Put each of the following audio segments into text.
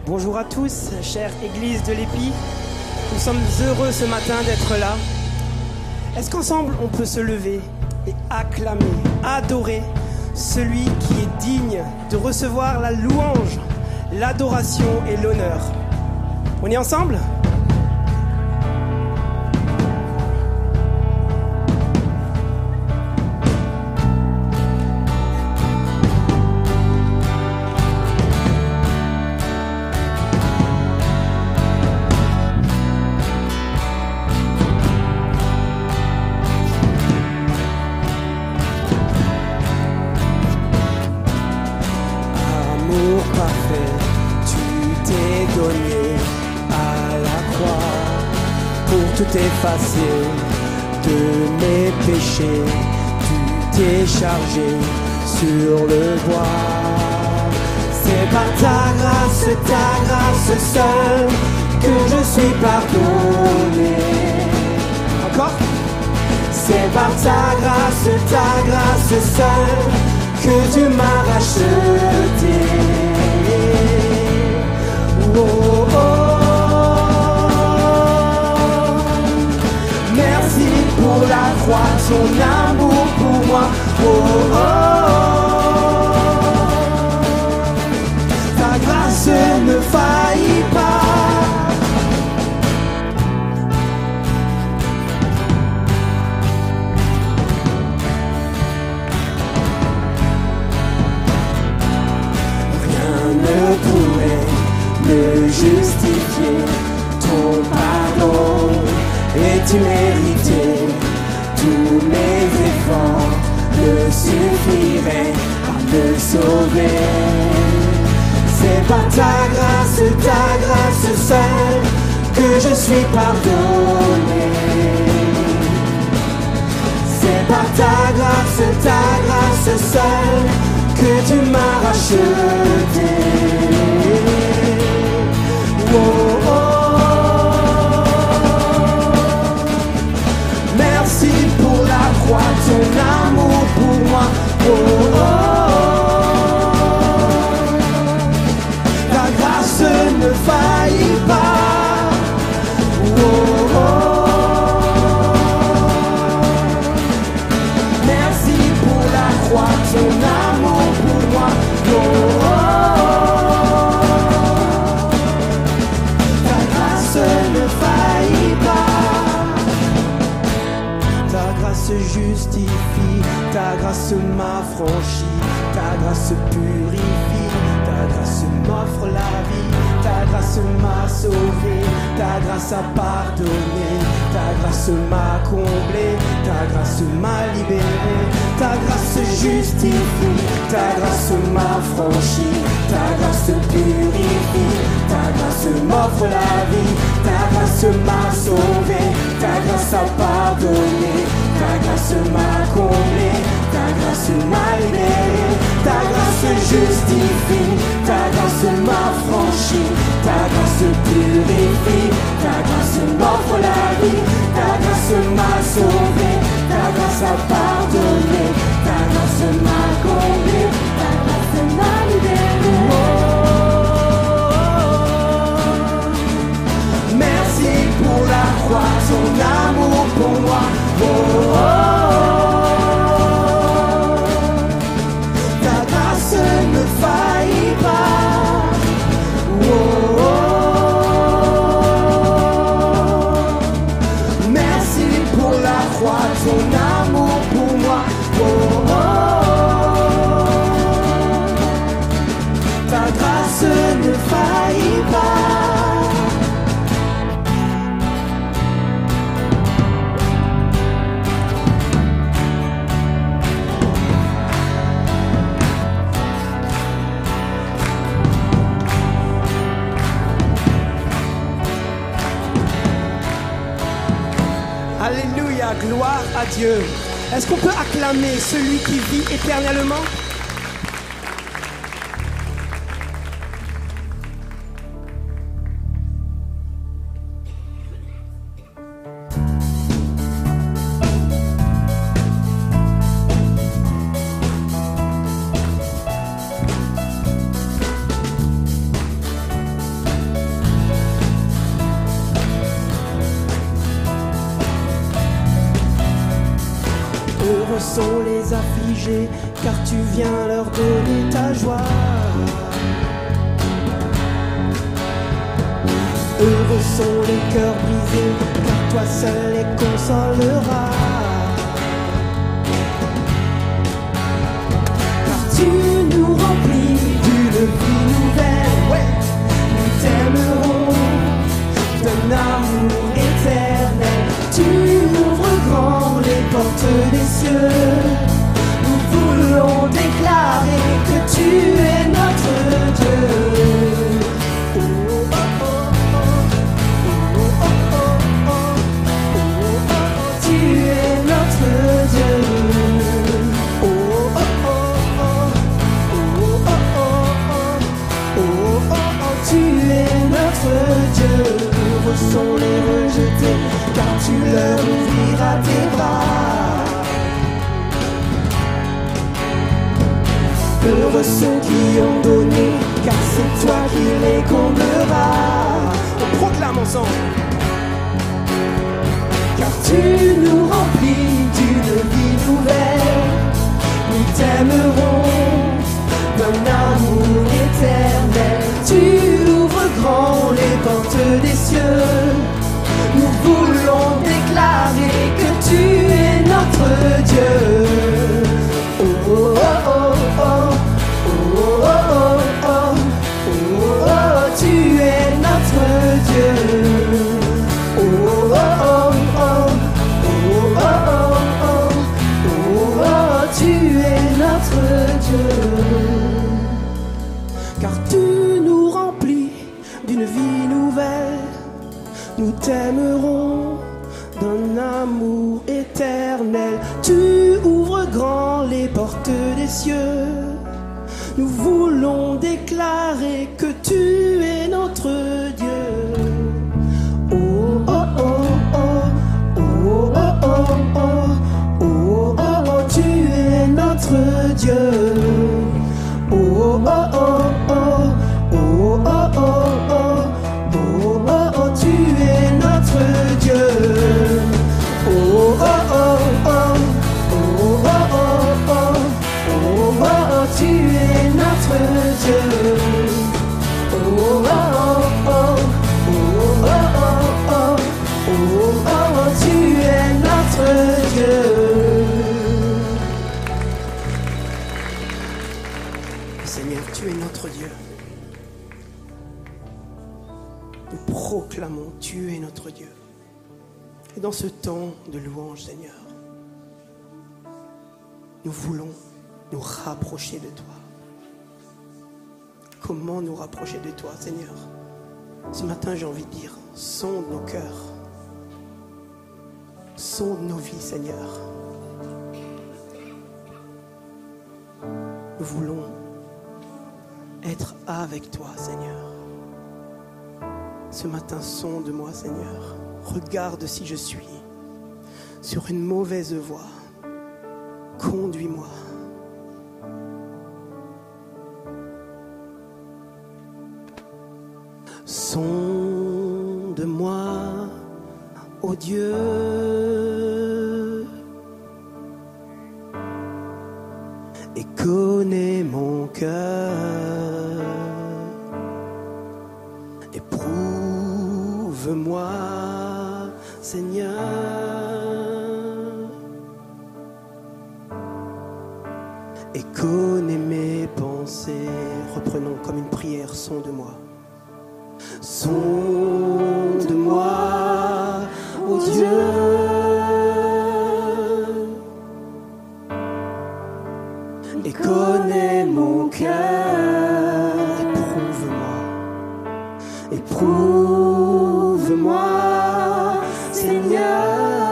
Bonjour à tous, chère Église de l'Épi. Nous sommes heureux ce matin d'être là. Est-ce qu'ensemble on peut se lever et acclamer, adorer celui qui est digne de recevoir la louange, l'adoration et l'honneur? On est ensemble ? Effacer de mes péchés, tu t'es chargé sur le bois. C'est par ta grâce seule que je suis pardonné. Encore ? C'est par ta grâce seule que tu m'as racheté. Oh, oh. Pour la croix, ton amour pour moi, oh, oh, oh. Ta grâce ne faillit pas. Rien ne pourrait me justifier, ton pardon est mérité. Tous mes efforts ne suffiraient à me sauver. C'est par ta grâce seule que je suis pardonné. C'est par ta grâce seule que tu m'as racheté. Oh, oh. Ton amour pour moi, oh, oh, oh. Ta grâce ne faillit pas, oh, oh. Merci pour la croix, ton amour pour moi, oh, oh. Ta grâce ne faillit pas. Ta grâce justifie, ta grâce m'affranchit, ta grâce purifie, ta grâce m'offre la vie, ta grâce m'a sauvé, ta grâce a pardonné, ta grâce m'a comblé, ta grâce m'a libéré, ta grâce justifie, ta grâce m'affranchit, ta grâce purifie, ta grâce m'offre la vie, ta grâce m'a sauvé, ta grâce a pardonné, ta grâce m'a comblé, ta grâce m'a libéré, ta grâce justifie, ta grâce m'affranchit, ta grâce purifie, ta grâce m'offre la vie, ta grâce m'a sauvé, ta grâce a pardonné, ta grâce m'a comblé, ta grâce m'a libéré. Oh, merci pour la croix, ton amour pour moi. Oh, oh, oh. Ta grâce ne faillit pas. Oh, oh, oh. Merci pour la croix, ton amour pour moi. Oh, oh, oh. Ta grâce ne faillit pas. Alléluia, gloire à Dieu. Est-ce qu'on peut acclamer celui qui vit éternellement ? Heureux sont les affligés, car tu viens leur donner ta joie. Heureux sont les cœurs brisés, car toi seul les consoleras. Car tu nous remplis d'une vie nouvelle, ouais. Nous t'aimerons d'un amour éternel. Tu ouvres grand les portes des cieux. Nous voulons déclarer que tu es notre Dieu. Oh, oh, oh, oh, oh, oh, oh, oh, oh, oh, tu es notre Dieu. Oh, oh, oh, oh, oh, oh, oh, oh, oh, tu es notre Dieu. Heureux sont les rejetés, car tu leur ouvriras tes bras. Heureux ceux qui ont donné, car c'est toi qui les combleras. On proclame ensemble. Car tu nous remplis d'une vie nouvelle. Nous t'aimerons d'un amour éternel. Tu ouvres grand les portes des cieux. Nous voulons déclarer que tu es notre Dieu. Oh, oh, oh, oh, oh, oh, oh, oh, oh, oh, tu es notre Dieu. Oh, oh, oh, oh, oh, oh, oh, oh, tu es notre Dieu. Car tu nous remplis d'une vie nouvelle. Nous t'aimerons d'un amour éternel. Tu ouvres grand les portes des cieux. Nous voulons déclarer que tu es notre Dieu. Oh, oh, oh, oh, oh, oh, oh, oh, oh, oh, tu es notre Dieu. Oh, oh, oh, oh, oh, oh, oh, oh, oh, oh, tu es notre Dieu. Oh, oh, oh, oh, oh, oh, oh, oh, oh, tu es notre Dieu. Oh, oh, oh, oh, oh, oh, oh, oh, tu es notre Dieu. Seigneur, tu es notre Dieu. Nous proclamons, tu es notre Dieu. Et dans ce temps de louange, Seigneur, nous voulons nous rapprocher de toi. Comment nous rapprocher de toi, Seigneur? Ce matin, j'ai envie de dire, sonde nos cœurs. Sonde nos vies, Seigneur. Nous voulons être avec toi, Seigneur. Ce matin, sonde-moi, Seigneur. Regarde si je suis sur une mauvaise voie. Conduis-moi. Sonde-moi, ô Dieu. Et connais mon cœur. Éprouve-moi, Seigneur. Et connais mes pensées. Reprenons comme une prière, sonde-moi. Sonde-moi, ô Dieu. Et connais mon cœur. Éprouve-moi. Éprouve-moi, Seigneur.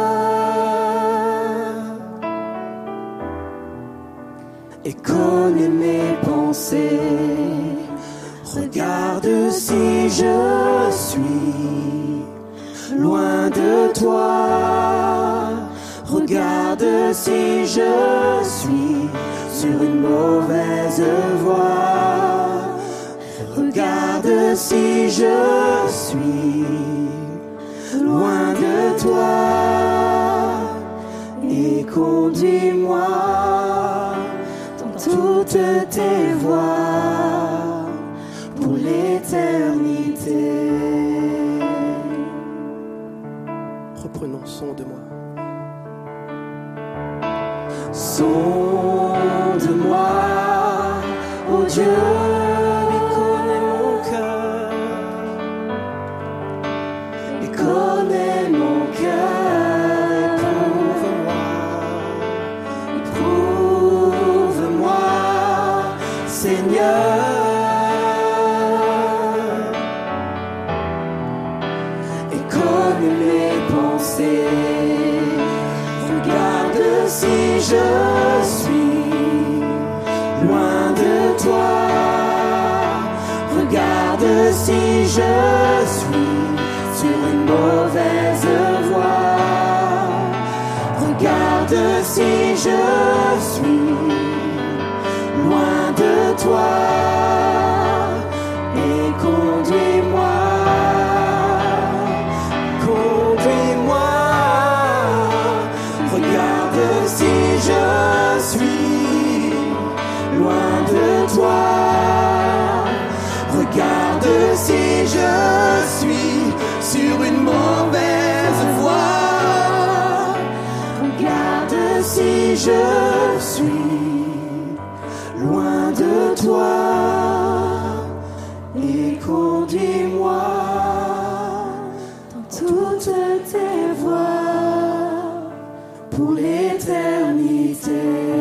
Et connais mes pensées. Regarde si je suis loin de toi. Regarde si je suis sur une mauvaise voie. Regarde si je suis loin de toi. et conduis-moi dans toutes tes voies pour l'éternité. Reprenons son de moi. Sonde-moi, ô Dieu, Et connais mon cœur. et connais mon cœur. Éprouve-moi, Seigneur, et connais mes pensées. Regarde si je suis loin de toi. Regarde si je suis sur une mauvaise voie. Regarde si je suis loin de toi. Et conduis-moi, conduis-moi. Regarde si je suis loin de toi. Regarde si je suis sur une mauvaise voie. Regarde si je suis loin de toi. Et conduis-moi dans toutes tes voies pour l'éternité.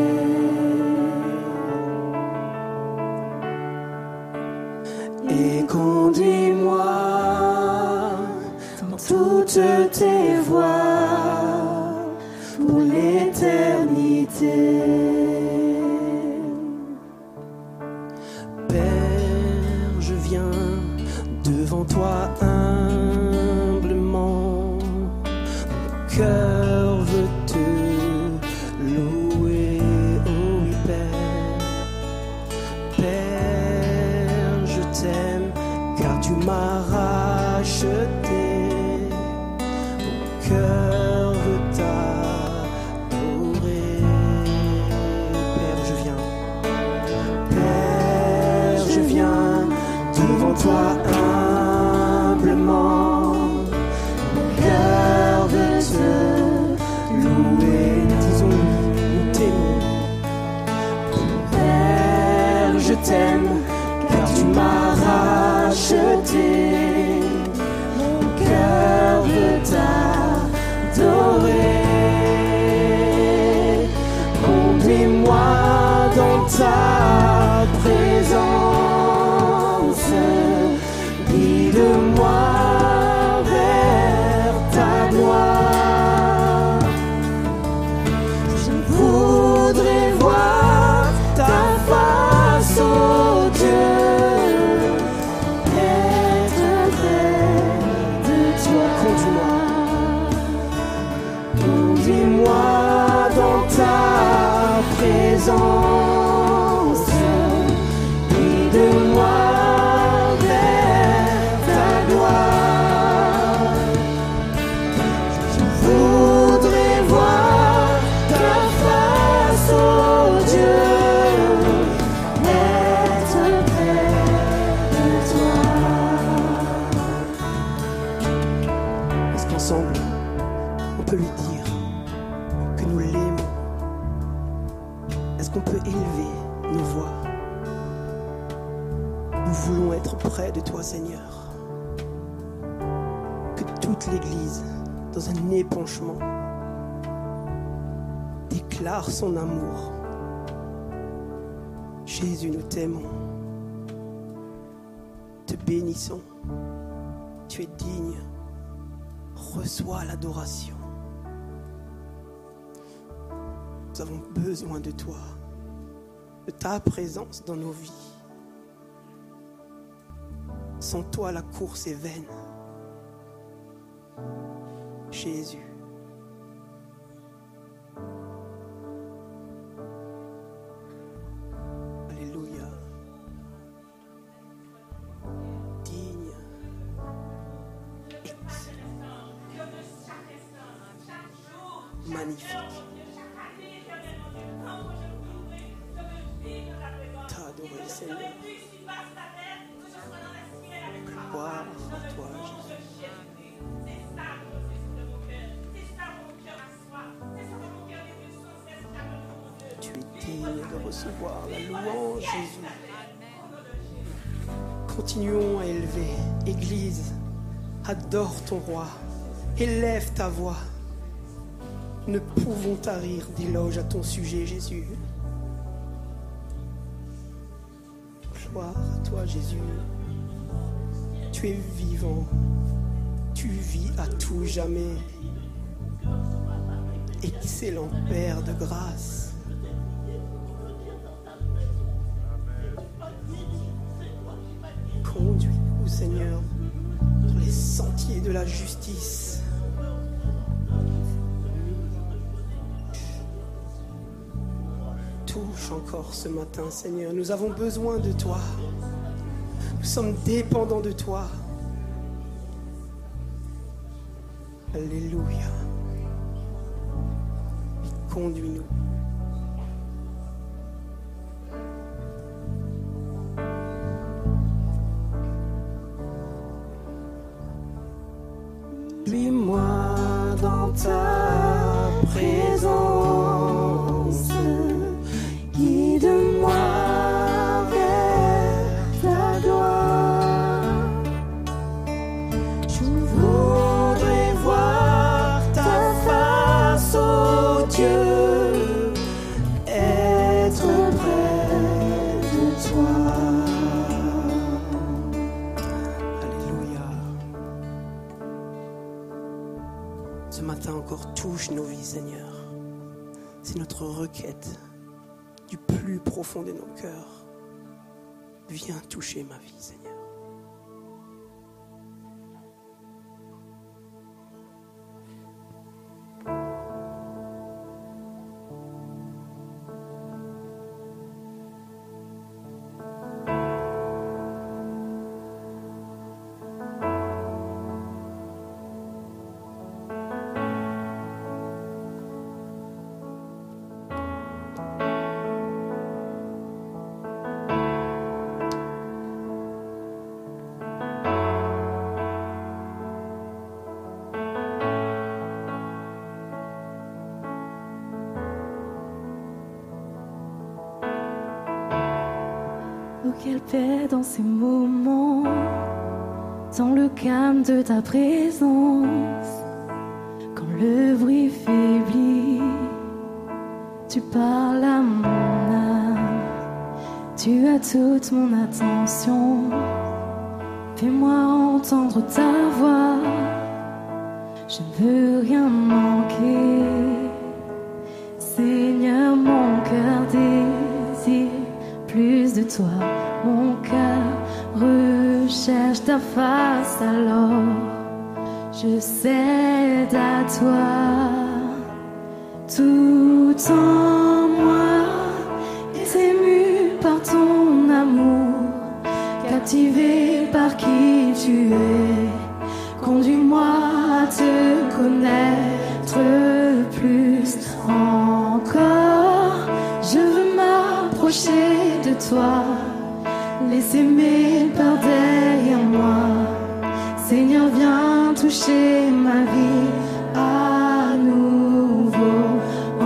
Et conduis-moi dans toutes tes voies pour l'éternité. Père, je viens devant toi humblement. Mon cœur veut te louer, oh oui Père. Père, je t'aime car tu m'as racheté. Mon cœur veut t'adorer. Père, je viens. Père, je viens devant toi humblement. Mon cœur veut te louer. Disons-lui, nous t'aimons. Père, je t'aime car tu m'as racheté. Mon cœur veut t'adorer. Conduis-moi dans ta présence. Guide-moi vers ta gloire. Je voudrais voir ta face, ô Dieu, être près de toi. Conduis-moi dans ta présence. Guide-moi vers ta gloire. Je voudrais voir ta face, ô Dieu, être près de toi. Est-ce qu'ensemble, on peut lui dire que nous l'aimons? Est-ce qu'on peut élever nos voix? Nous voulons être près de toi, Seigneur. Que toute l'Église, dans un épanchement, déclare son amour. Jésus, nous t'aimons. Te bénissons. Tu es digne. Reçois l'adoration. Nous avons besoin de toi, de ta présence dans nos vies. Sans toi, la course est vaine. Jésus. Alléluia. Digne. Magnifique. t'adorer, Seigneur. Gloire à toi, Jésus. Tu es digne de recevoir la louange, Jésus. Continuons à élever. Église, adore ton roi. Élève ta voix. Nous ne pouvons tarir d'éloges à ton sujet, Jésus. Gloire à toi, Jésus. Tu es vivant. Tu vis à tout jamais. Excellent Père de grâce. Conduis-nous, Seigneur, sur les sentiers de la justice. Touche encore ce matin, Seigneur. Nous avons besoin de toi. Nous sommes dépendants de toi. Alléluia. Conduis-nous. Conduis-moi dans ta présence. Guide-moi vers ta gloire. Je voudrais voir ta face, ô Dieu, être près de toi. Alléluia. Ce matin encore, touche nos vies, Seigneur. C'est notre requête. Du plus profond de nos cœurs, viens toucher ma vie, Seigneur. Oh, quelle paix dans ces moments, dans le calme de ta présence. Quand le bruit faiblit, tu parles à mon âme. Tu as toute mon attention. Fais-moi entendre ta voix. Je ne veux rien manquer. Seigneur, mon cœur désire plus de toi, mon cœur recherche ta face, alors je cède à toi. Tout en moi est ému par ton amour, captivé par qui tu es. Conduis-moi à te connaître plus encore. Je veux m'approcher de toi, laisser mes peurs derrière moi. Seigneur, viens toucher ma vie à nouveau. Oh,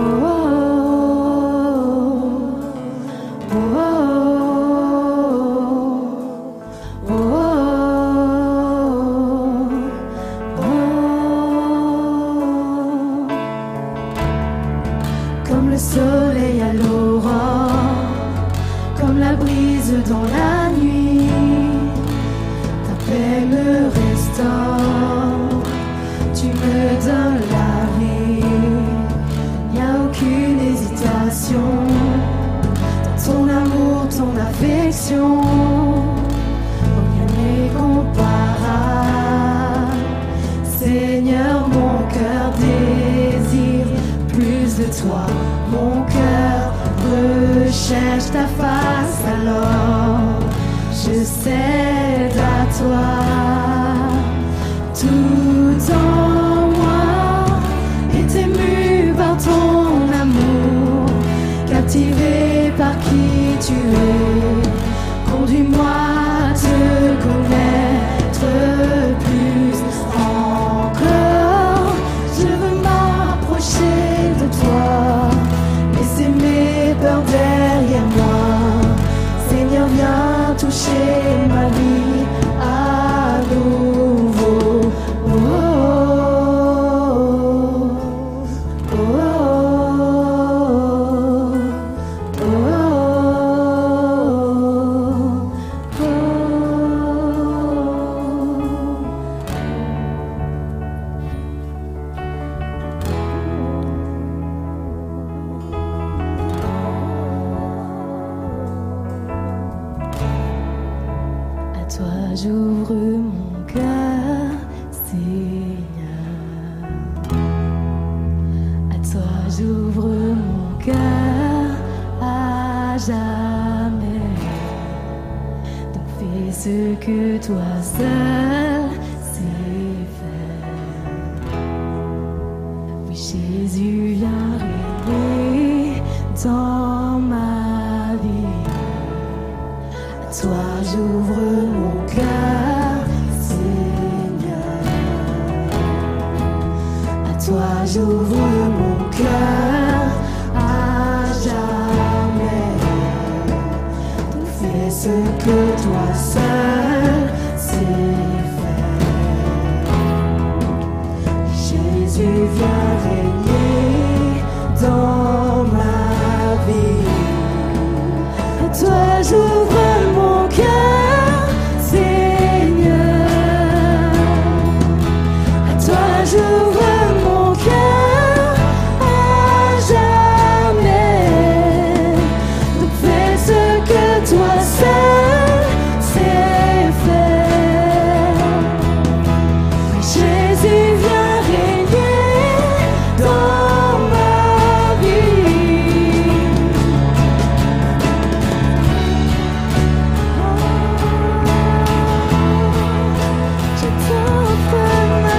oh, oh, oh, oh, oh. Comme le soleil à l'aurore, comme la brise dans la nuit, ta paix me restaure, tu me donnes la vie. Y a aucune hésitation dans ton amour, ton affection. Rien n'est comparable. Seigneur, mon cœur désire plus de toi. Mon cœur recherche ta face, alors je cède à toi. Tout en moi est ému par ton amour, captivé par qui tu es. j'ouvre mon cœur, Seigneur. À toi j'ouvre mon cœur à jamais. Donc fais ce que toi seul sais faire. Oui, Jésus vient régner dans ma vie. À toi j'ouvre mon cœur, Seigneur. À toi j'ouvre mon cœur à jamais. Donc fais ce que toi seul sais faire. Jésus vient régner dans ma vie. À toi j'ouvre mon cœur, Seigneur. À toi j'ouvre mon cœur à jamais. Donc fais ce que toi seul sais faire. Oui, Jésus vient régner dans ma vie. Je t'offre ma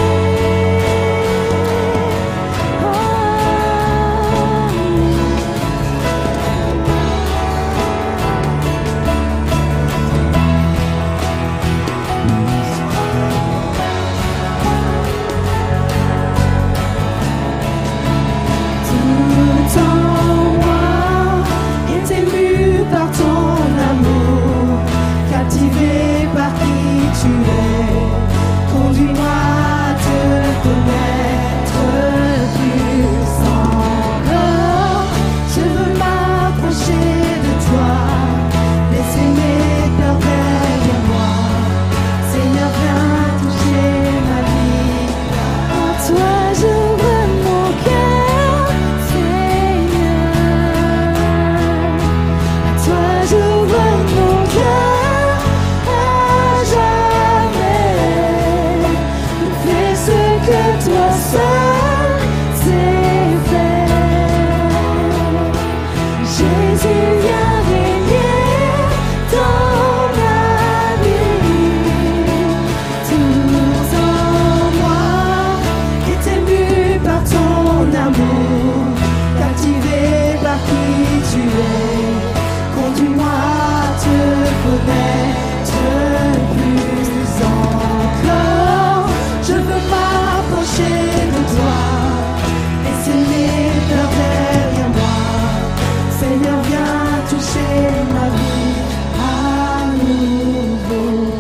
Tout en moi est ému par ton amour, captivé par qui tu es. Conduis-moi à te connaître plus encore. Je veux m'approcher de toi, laisser mes peurs derrière moi. Seigneur, viens toucher ma vie. À toi j'ouvre mon cœur, Seigneur. À toi j'ouvre mon cœur à jamais. Fais ce que toi seul sais faire. Jésus vient régner dans ma vie. Tout en moi est ému par ton amour, captivé par qui tu es. Conduis-moi à te connaître plus encore. Je veux m'approcher de toi, laisser mes peurs derrière moi. Seigneur, viens toucher ma vie à nouveau.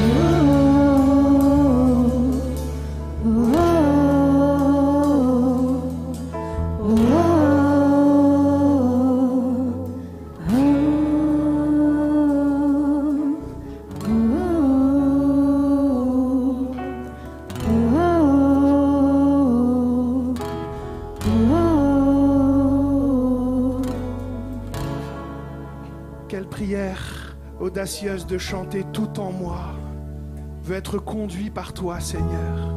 Quelle prière audacieuse de chanter tout en moi veut être conduit par toi, Seigneur.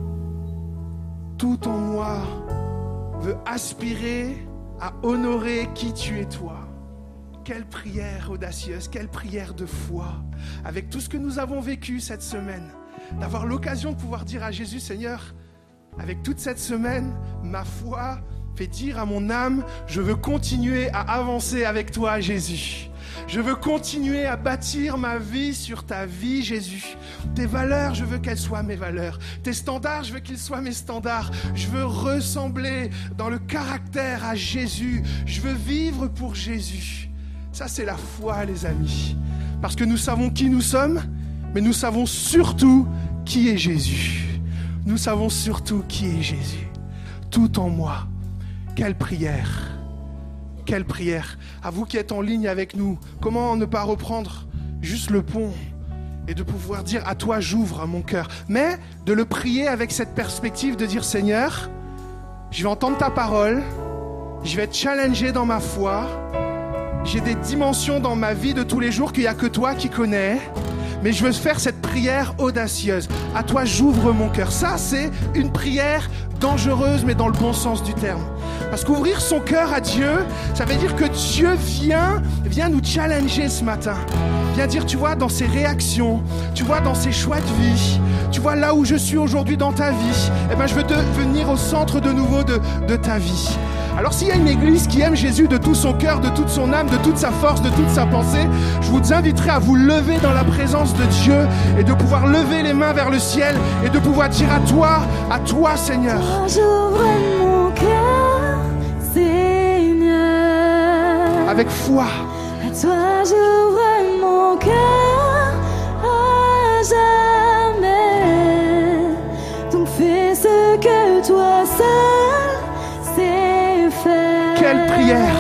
Tout en moi veut aspirer à honorer qui tu es toi. Quelle prière audacieuse, quelle prière de foi, avec tout ce que nous avons vécu cette semaine, d'avoir l'occasion de pouvoir dire à Jésus, Seigneur, avec toute cette semaine, ma foi fait dire à mon âme, je veux continuer à avancer avec toi, Jésus. Je veux continuer à bâtir ma vie sur ta vie, Jésus. Tes valeurs, je veux qu'elles soient mes valeurs. Tes standards, je veux qu'ils soient mes standards. Je veux ressembler dans le caractère à Jésus. Je veux vivre pour Jésus. Ça, c'est la foi, les amis. Parce que nous savons qui nous sommes, mais nous savons surtout qui est Jésus. Nous savons surtout qui est Jésus. Tout en moi. Quelle prière! Quelle prière! À vous qui êtes en ligne avec nous, comment ne pas reprendre juste le pont et de pouvoir dire à toi j'ouvre mon cœur, mais de le prier avec cette perspective de dire Seigneur, je vais entendre ta parole, je vais être challengé dans ma foi, j'ai des dimensions dans ma vie de tous les jours qu'il n'y a que toi qui connais, mais je veux faire cette prière audacieuse. À toi, j'ouvre mon cœur. Ça, c'est une prière dangereuse, mais dans le bon sens du terme. Parce qu'ouvrir son cœur à Dieu, ça veut dire que Dieu vient nous challenger ce matin. Vient dire, tu vois, dans ses réactions, tu vois, dans ses choix de vie, tu vois, là où je suis aujourd'hui dans ta vie, eh ben, je veux venir au centre de nouveau de ta vie. Alors s'il y a une église qui aime Jésus de tout son cœur, de toute son âme, de toute sa force, de toute sa pensée, je vous inviterai à vous lever dans la présence de Dieu et de pouvoir lever les mains vers le ciel et de pouvoir dire à toi Seigneur. Toi, j'ouvre mon cœur, Seigneur. Avec foi. À toi, j'ouvre mon cœur à jamais. Donc fais ce que toi seul sais faire. Quelle prière!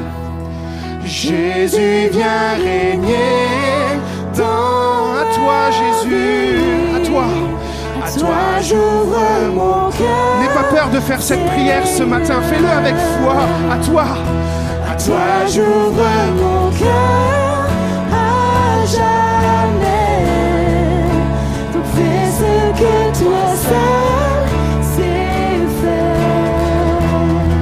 Jésus vient régner dans à toi Jésus, à toi j'ouvre mon cœur. N'aie pas peur de faire cette prière ce matin, fais-le avec foi, à toi j'ouvre mon cœur à jamais. Donc fais ce que toi seul sais faire.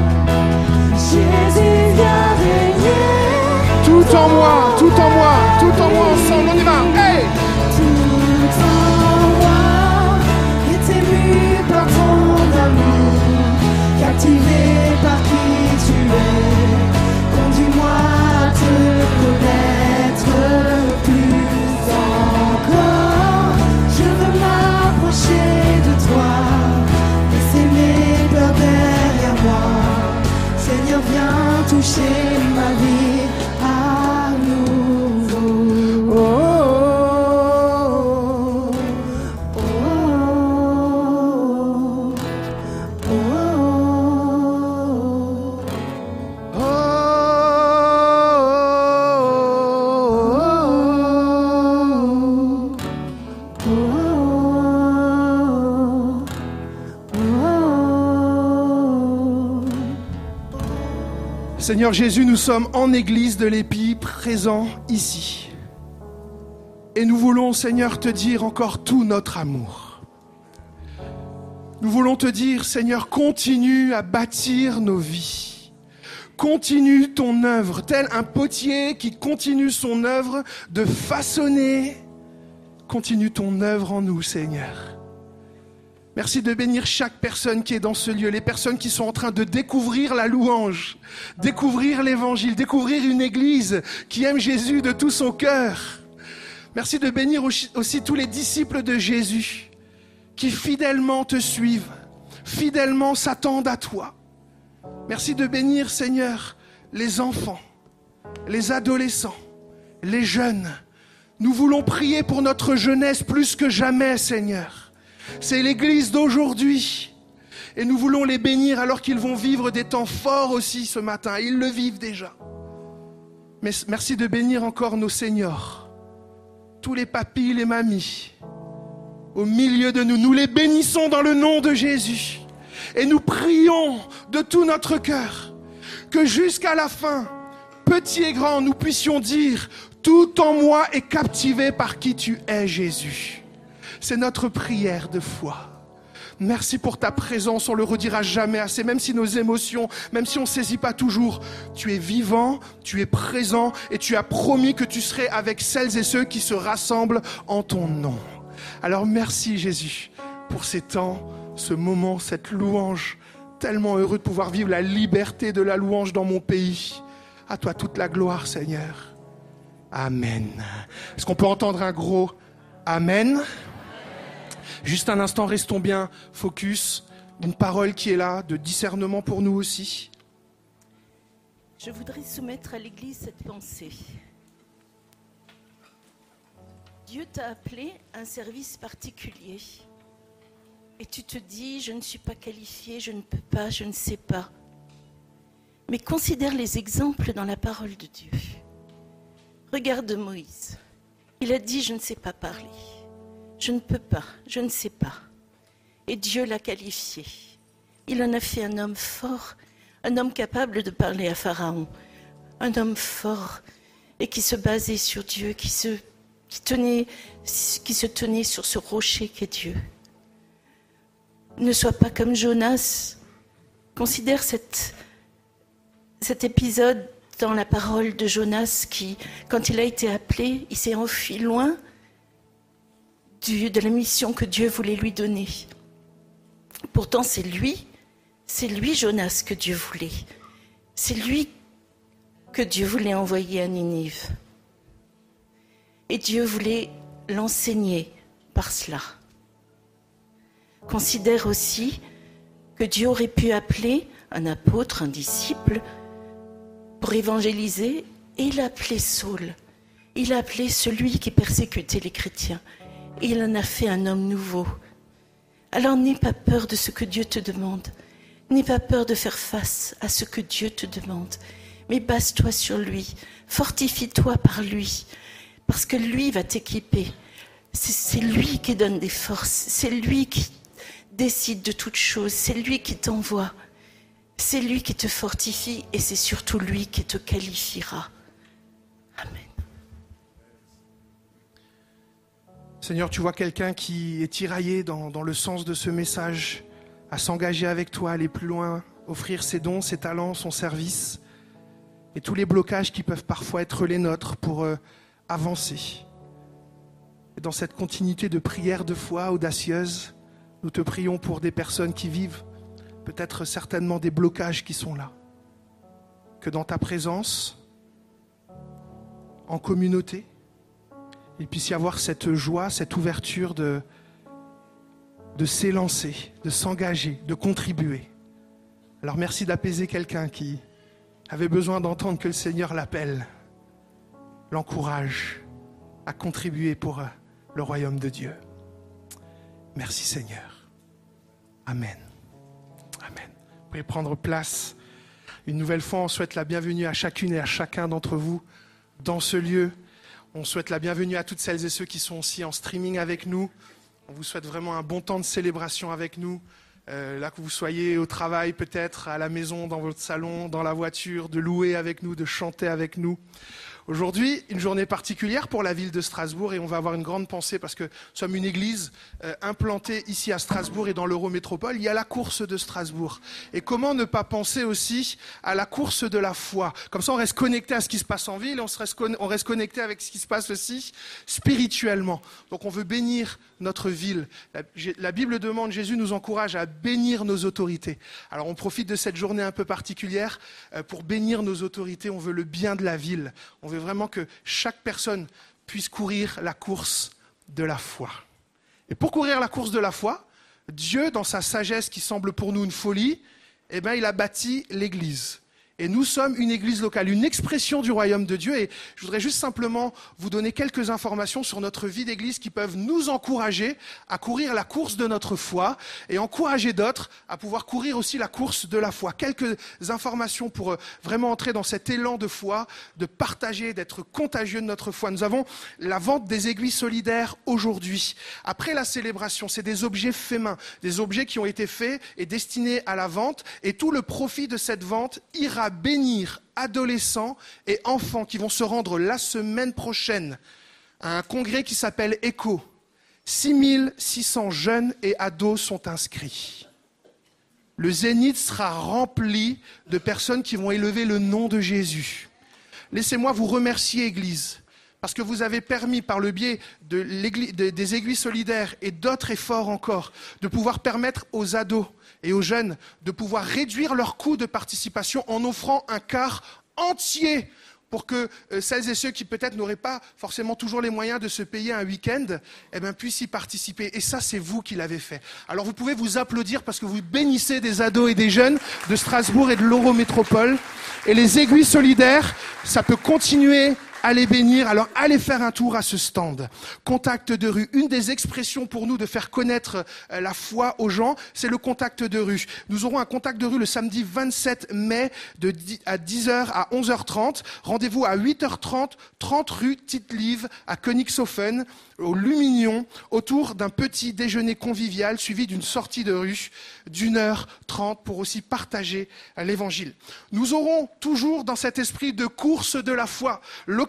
Jésus vient régner. Tout en moi, ensemble, on y va, hey! Tout en moi est ému par ton amour, captivé par qui tu es. Conduis-moi à te connaître plus encore. Je veux m'approcher de toi, laisser mes peurs derrière moi. Seigneur, viens toucher ma vie à nouveau. Oh, oh, oh, oh, oh. Seigneur Jésus, nous sommes en église de l'Épi, présents ici. Et nous voulons, Seigneur, te dire encore tout notre amour. Nous voulons te dire, Seigneur, continue à bâtir nos vies. Continue ton œuvre, tel un potier qui continue son œuvre de façonner. Continue ton œuvre en nous, Seigneur. Merci de bénir chaque personne qui est dans ce lieu, les personnes qui sont en train de découvrir la louange, découvrir l'évangile, découvrir une église qui aime Jésus de tout son cœur. Merci de bénir aussi tous les disciples de Jésus qui fidèlement te suivent, fidèlement s'attendent à toi. Merci de bénir, Seigneur, les enfants, les adolescents, les jeunes. Nous voulons prier pour notre jeunesse plus que jamais, Seigneur. C'est l'église d'aujourd'hui. Et nous voulons les bénir alors qu'ils vont vivre des temps forts aussi ce matin. Ils le vivent déjà. Mais merci de bénir encore nos seniors, tous les papis, les mamies, au milieu de nous. Nous les bénissons dans le nom de Jésus. Et nous prions de tout notre cœur que jusqu'à la fin, petit et grand, nous puissions dire « Tout en moi est captivé par qui tu es, Jésus ». C'est notre prière de foi. Merci pour ta présence, on le redira jamais assez, même si nos émotions, même si on ne saisit pas toujours, tu es vivant, tu es présent et tu as promis que tu serais avec celles et ceux qui se rassemblent en ton nom. Alors merci Jésus pour ces temps, ce moment, cette louange. Tellement heureux de pouvoir vivre la liberté de la louange dans mon pays. À toi toute la gloire, Seigneur. Amen. Est-ce qu'on peut entendre un gros Amen? Juste un instant, restons bien focus. Une parole qui est là, de discernement pour nous aussi. Je voudrais soumettre à l'Église cette pensée. Dieu t'a appelé à un service particulier. Et tu te dis, je ne suis pas qualifié, je ne peux pas, je ne sais pas. Mais considère les exemples dans la parole de Dieu. Regarde Moïse. Il a dit, je ne sais pas parler. Je ne peux pas, je ne sais pas. Et Dieu l'a qualifié. Il en a fait un homme fort, un homme capable de parler à Pharaon, un homme fort et qui se basait sur Dieu, qui se qui se tenait sur ce rocher qu'est Dieu. Ne sois pas comme Jonas. Considère cet épisode dans la parole de Jonas qui, quand il a été appelé, il s'est enfui loin de la mission que Dieu voulait lui donner. Pourtant, c'est lui Jonas que Dieu voulait. C'est lui que Dieu voulait envoyer à Ninive. Et Dieu voulait l'enseigner par cela. Considère aussi que Dieu aurait pu appeler un apôtre, un disciple, pour évangéliser, et il a appelé Saul. Il a appelé celui qui persécutait les chrétiens. Et il en a fait un homme nouveau. Alors n'aie pas peur de ce que Dieu te demande. N'aie pas peur de faire face à ce que Dieu te demande. Mais base-toi sur lui. Fortifie-toi par lui. Parce que lui va t'équiper. C'est lui qui donne des forces. C'est lui qui décide de toutes choses. C'est lui qui t'envoie. C'est lui qui te fortifie et c'est surtout lui qui te qualifiera. Amen. Seigneur, tu vois quelqu'un qui est tiraillé dans le sens de ce message, à s'engager avec toi, aller plus loin, offrir ses dons, ses talents, son service, et tous les blocages qui peuvent parfois être les nôtres pour avancer. Et dans cette continuité de prière de foi audacieuse, nous te prions pour des personnes qui vivent peut-être certainement des blocages qui sont là. Que dans ta présence, en communauté, il puisse y avoir cette joie, cette ouverture de s'élancer, de s'engager, de contribuer. Alors merci d'apaiser quelqu'un qui avait besoin d'entendre que le Seigneur l'appelle, l'encourage à contribuer pour le royaume de Dieu. Merci Seigneur. Amen. Amen. Vous pouvez prendre place. Une nouvelle fois, on souhaite la bienvenue à chacune et à chacun d'entre vous dans ce lieu. On souhaite la bienvenue à toutes celles et ceux qui sont aussi en streaming avec nous. On vous souhaite vraiment un bon temps de célébration avec nous. Là que vous soyez au travail peut-être, à la maison, dans votre salon, dans la voiture, de louer avec nous, de chanter avec nous. Aujourd'hui, une journée particulière pour la ville de Strasbourg et on va avoir une grande pensée parce que nous sommes une église implantée ici à Strasbourg et dans l'Eurométropole. Il y a la course de Strasbourg. Et comment ne pas penser aussi à la course de la foi? Comme ça, on reste connecté à ce qui se passe en ville et on reste connecté avec ce qui se passe aussi spirituellement. Donc on veut bénir notre ville. La Bible demande, Jésus nous encourage à bénir nos autorités. Alors on profite de cette journée un peu particulière pour bénir nos autorités. On veut le bien de la ville. On veut vraiment que chaque personne puisse courir la course de la foi. Et pour courir la course de la foi, Dieu, dans sa sagesse qui semble pour nous une folie, il a bâti l'Église. Et nous sommes une église locale, une expression du royaume de Dieu. Et je voudrais juste simplement vous donner quelques informations sur notre vie d'église qui peuvent nous encourager à courir la course de notre foi et encourager d'autres à pouvoir courir aussi la course de la foi. Quelques informations pour vraiment entrer dans cet élan de foi, de partager, d'être contagieux de notre foi. Nous avons la vente des aiguilles solidaires aujourd'hui. Après la célébration, c'est des objets faits main, des objets qui ont été faits et destinés à la vente. Et tout le profit de cette vente ira bénir adolescents et enfants qui vont se rendre la semaine prochaine à un congrès qui s'appelle ECHO. 6600 jeunes et ados sont inscrits. Le zénith sera rempli de personnes qui vont élever le nom de Jésus. Laissez-moi vous remercier, Église, parce que vous avez permis, par le biais des aiguilles solidaires et d'autres efforts encore, de pouvoir permettre aux ados et aux jeunes de pouvoir réduire leurs coûts de participation en offrant un quart entier pour que celles et ceux qui peut-être n'auraient pas forcément toujours les moyens de se payer un week-end, puissent y participer. Et ça, c'est vous qui l'avez fait. Alors vous pouvez vous applaudir parce que vous bénissez des ados et des jeunes de Strasbourg et de l'Eurométropole. Et les aiguilles solidaires, ça peut continuer à les bénir, alors allez faire un tour à ce stand. Contact de rue. Une des expressions pour nous de faire connaître la foi aux gens, c'est le contact de rue. Nous aurons un contact de rue le samedi 27 mai à 10h à 11h30. Rendez-vous à 8h30, 30 rue Tite-Live à Königshofen, au Lumignon, autour d'un petit déjeuner convivial suivi d'une sortie de rue d'1h30 pour aussi partager l'évangile. Nous aurons toujours dans cet esprit de course de la foi, l'occasion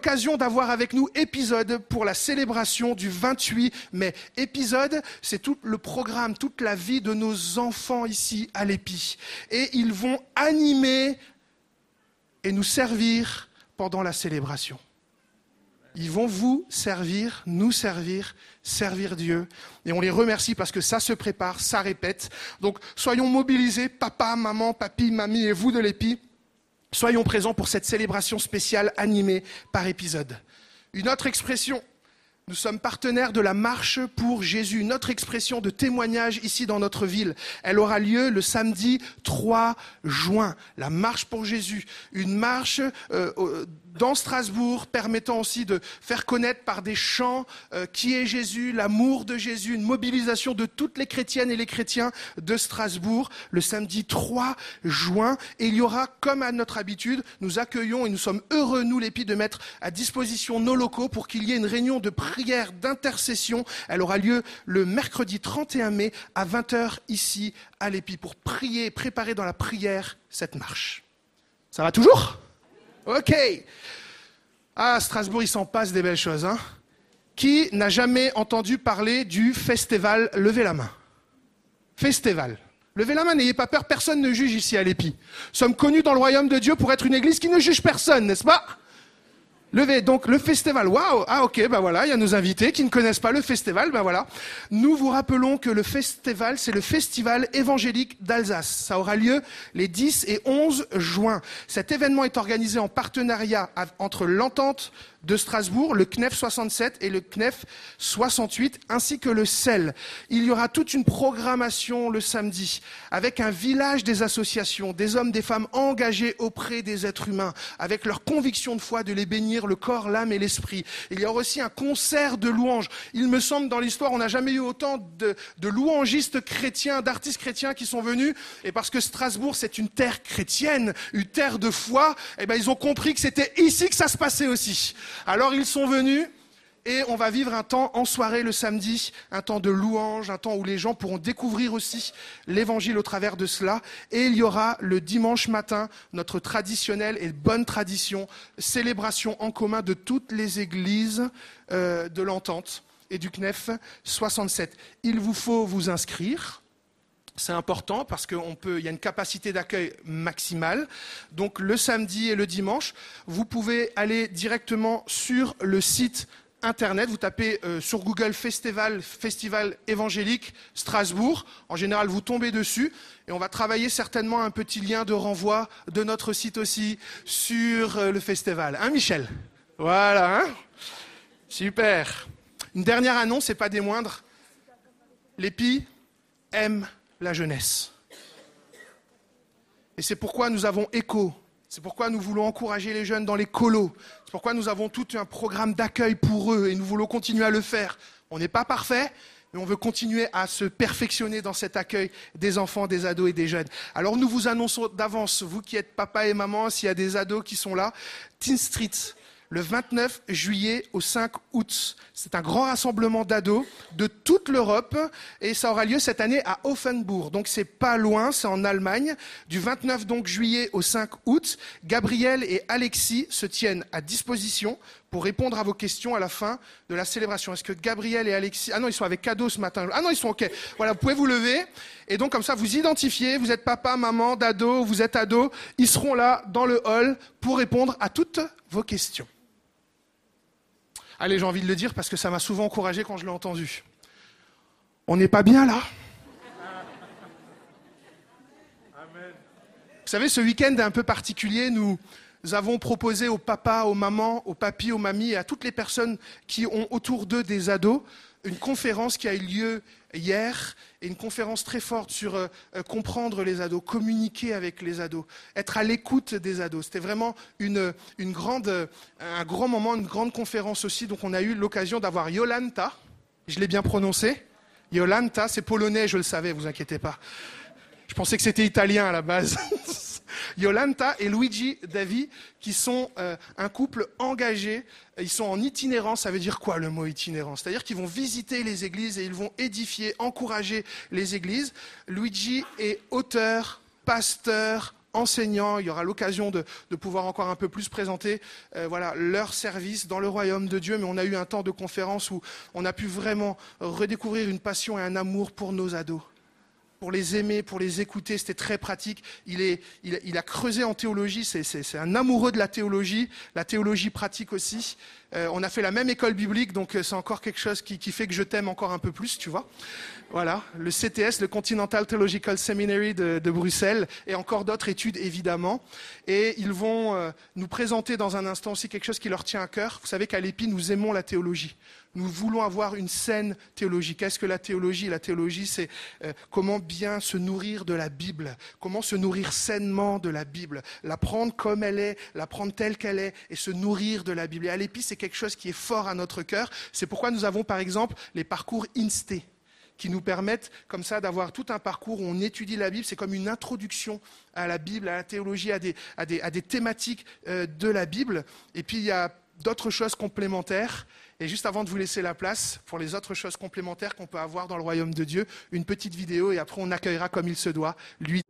l'occasion d'avoir avec nous Épisode pour la célébration du 28 mai. Épisode, c'est tout le programme, toute la vie de nos enfants ici à l'Épi. Et ils vont animer et nous servir pendant la célébration. Ils vont vous servir, nous servir, servir Dieu. Et on les remercie parce que ça se prépare, ça répète. Donc soyons mobilisés, papa, maman, papi, mamie et vous de l'Épi. Soyons présents pour cette célébration spéciale animée par Épisode. Une autre expression, nous sommes partenaires de la Marche pour Jésus, notre expression de témoignage ici dans notre ville. Elle aura lieu le samedi 3 juin, la Marche pour Jésus. Une marche dans Strasbourg permettant aussi de faire connaître par des chants qui est Jésus, l'amour de Jésus, une mobilisation de toutes les chrétiennes et les chrétiens de Strasbourg le samedi 3 juin. Et il y aura, comme à notre habitude, nous accueillons et nous sommes heureux, nous l'Épi, de mettre à disposition nos locaux pour qu'il y ait une réunion de prière, d'intercession. Elle aura lieu le mercredi 31 mai à 20h ici à l'Épi pour prier, préparer dans la prière cette marche. Ça va toujours ? Ok. Ah, Strasbourg, il s'en passe des belles choses, hein. Qui n'a jamais entendu parler du festival Levez la main. Festival. Levez la main, n'ayez pas peur, personne ne juge ici à l'Épi. Nous sommes connus dans le royaume de Dieu pour être une église qui ne juge personne, n'est-ce pas ? Levez, donc le festival, waouh, ah ok, ben voilà, il y a nos invités qui ne connaissent pas le festival, ben voilà. Nous vous rappelons que le festival, c'est le Festival évangélique d'Alsace. Ça aura lieu les 10 et 11 juin. Cet événement est organisé en partenariat entre l'Entente de Strasbourg, le CNEF 67 et le CNEF 68, ainsi que le CEL. Il y aura toute une programmation le samedi, avec un village des associations, des hommes, des femmes engagés auprès des êtres humains, avec leur conviction de foi de les bénir le corps, l'âme et l'esprit. Il y aura aussi un concert de louanges. Il me semble, dans l'histoire, on n'a jamais eu autant de louangistes chrétiens, d'artistes chrétiens qui sont venus, et parce que Strasbourg, c'est une terre chrétienne, une terre de foi, eh ben, ils ont compris que c'était ici que ça se passait aussi. Alors ils sont venus et on va vivre un temps en soirée le samedi, un temps de louange, un temps où les gens pourront découvrir aussi l'évangile au travers de cela. Et il y aura le dimanche matin notre traditionnelle et bonne tradition, célébration en commun de toutes les églises de l'Entente et du CNEF 67. Il vous faut vous inscrire. C'est important parce qu'il y a une capacité d'accueil maximale. Donc le samedi et le dimanche, vous pouvez aller directement sur le site internet. Vous tapez sur Google Festival évangélique Strasbourg. En général, vous tombez dessus. Et on va travailler certainement un petit lien de renvoi de notre site aussi sur le festival. Hein, Michel ? Voilà, hein ? Super. Une dernière annonce, et pas des moindres. L'Épi aime la jeunesse. Et c'est pourquoi nous avons Écho. C'est pourquoi nous voulons encourager les jeunes dans les colos. C'est pourquoi nous avons tout un programme d'accueil pour eux et nous voulons continuer à le faire. On n'est pas parfait, mais on veut continuer à se perfectionner dans cet accueil des enfants, des ados et des jeunes. Alors nous vous annonçons d'avance, vous qui êtes papa et maman, s'il y a des ados qui sont là, Teen Street, le 29 juillet au 5 août. C'est un grand rassemblement d'ados de toute l'Europe et ça aura lieu cette année à Offenbourg. Donc c'est pas loin, c'est en Allemagne. Du 29 donc juillet au 5 août, Gabriel et Alexis se tiennent à disposition pour répondre à vos questions à la fin de la célébration. Est-ce que Gabriel et Alexis... Ah non, ils sont avec cadeau ce matin. Ah non, ils sont OK. Voilà, vous pouvez vous lever. Et donc comme ça, vous identifiez, vous êtes papa, maman, d'ado, vous êtes ado. Ils seront là dans le hall pour répondre à toutes vos questions. Allez, j'ai envie de le dire parce que ça m'a souvent encouragé quand je l'ai entendu. On n'est pas bien là ? Amen. Vous savez, ce week-end est un peu particulier. Nous avons proposé aux papas, aux mamans, aux papis, aux mamies et à toutes les personnes qui ont autour d'eux des ados une conférence qui a eu lieu hier, et une conférence très forte sur comprendre les ados, communiquer avec les ados, être à l'écoute des ados. C'était vraiment un grand moment, une grande conférence aussi. Donc on a eu l'occasion d'avoir Jolanta, je l'ai bien prononcé, Jolanta, c'est polonais, je le savais, vous inquiétez pas. Je pensais que c'était italien à la base. Jolanta et Luigi Davi, qui sont un couple engagé. Ils sont en itinérance. Ça veut dire quoi le mot itinérance ? C'est-à-dire qu'ils vont visiter les églises et ils vont édifier, encourager les églises. Luigi est auteur, pasteur, enseignants. Il y aura l'occasion de pouvoir encore un peu plus présenter leur service dans le royaume de Dieu. Mais on a eu un temps de conférence où on a pu vraiment redécouvrir une passion et un amour pour nos ados. Pour les aimer, pour les écouter, c'était très pratique. Il a creusé en théologie, c'est un amoureux de la théologie pratique aussi. On a fait la même école biblique, donc c'est encore quelque chose qui fait que je t'aime encore un peu plus, tu vois. Voilà, le CTS, le Continental Theological Seminary de Bruxelles, et encore d'autres études évidemment. Et ils vont nous présenter dans un instant aussi quelque chose qui leur tient à cœur. Vous savez qu'à l'EPI, nous aimons la théologie. Nous voulons avoir une saine théologie. Qu'est-ce que la théologie ? La théologie, c'est comment bien se nourrir de la Bible, comment se nourrir sainement de la Bible, la prendre comme elle est, la prendre telle qu'elle est, et se nourrir de la Bible. Et à l'EPI, c'est quelque chose qui est fort à notre cœur. C'est pourquoi nous avons par exemple les parcours INSTE, qui nous permettent comme ça d'avoir tout un parcours où on étudie la Bible. C'est comme une introduction à la Bible, à la théologie, à des thématiques de la Bible. Et puis il y a d'autres choses complémentaires. Et juste avant de vous laisser la place pour les autres choses complémentaires qu'on peut avoir dans le royaume de Dieu, une petite vidéo et après on accueillera comme il se doit lui.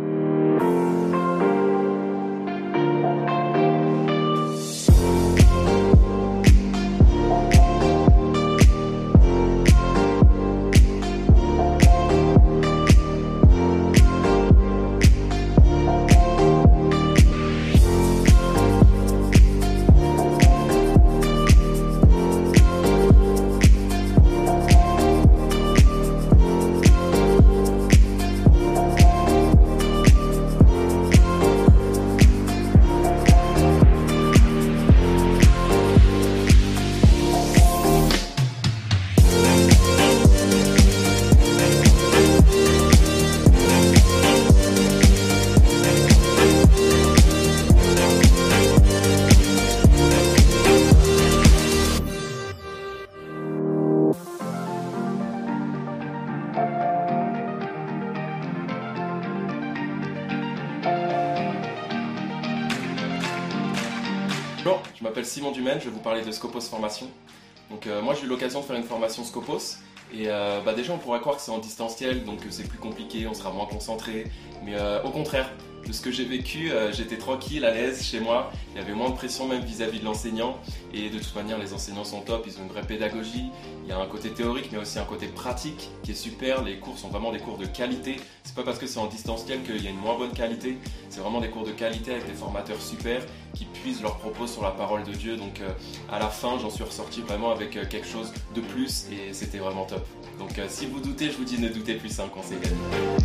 Bonjour, je m'appelle Simon Dumaine, je vais vous parler de Scopos Formation. Donc moi j'ai eu l'occasion de faire une formation Scopos et déjà on pourrait croire que c'est en distanciel, donc c'est plus compliqué, on sera moins concentré, mais au contraire, de ce que j'ai vécu, j'étais tranquille, à l'aise chez moi, il y avait moins de pression même vis-à-vis de l'enseignant, et de toute manière les enseignants sont top, ils ont une vraie pédagogie, il y a un côté théorique mais aussi un côté pratique qui est super, les cours sont vraiment des cours de qualité, c'est pas parce que c'est en distanciel qu'il y a une moins bonne qualité, c'est vraiment des cours de qualité avec des formateurs super qui puisent leurs propos sur la parole de Dieu, donc à la fin j'en suis ressorti vraiment avec quelque chose de plus et c'était vraiment top. Donc si vous doutez, je vous dis ne doutez plus, c'est un conseil gagné.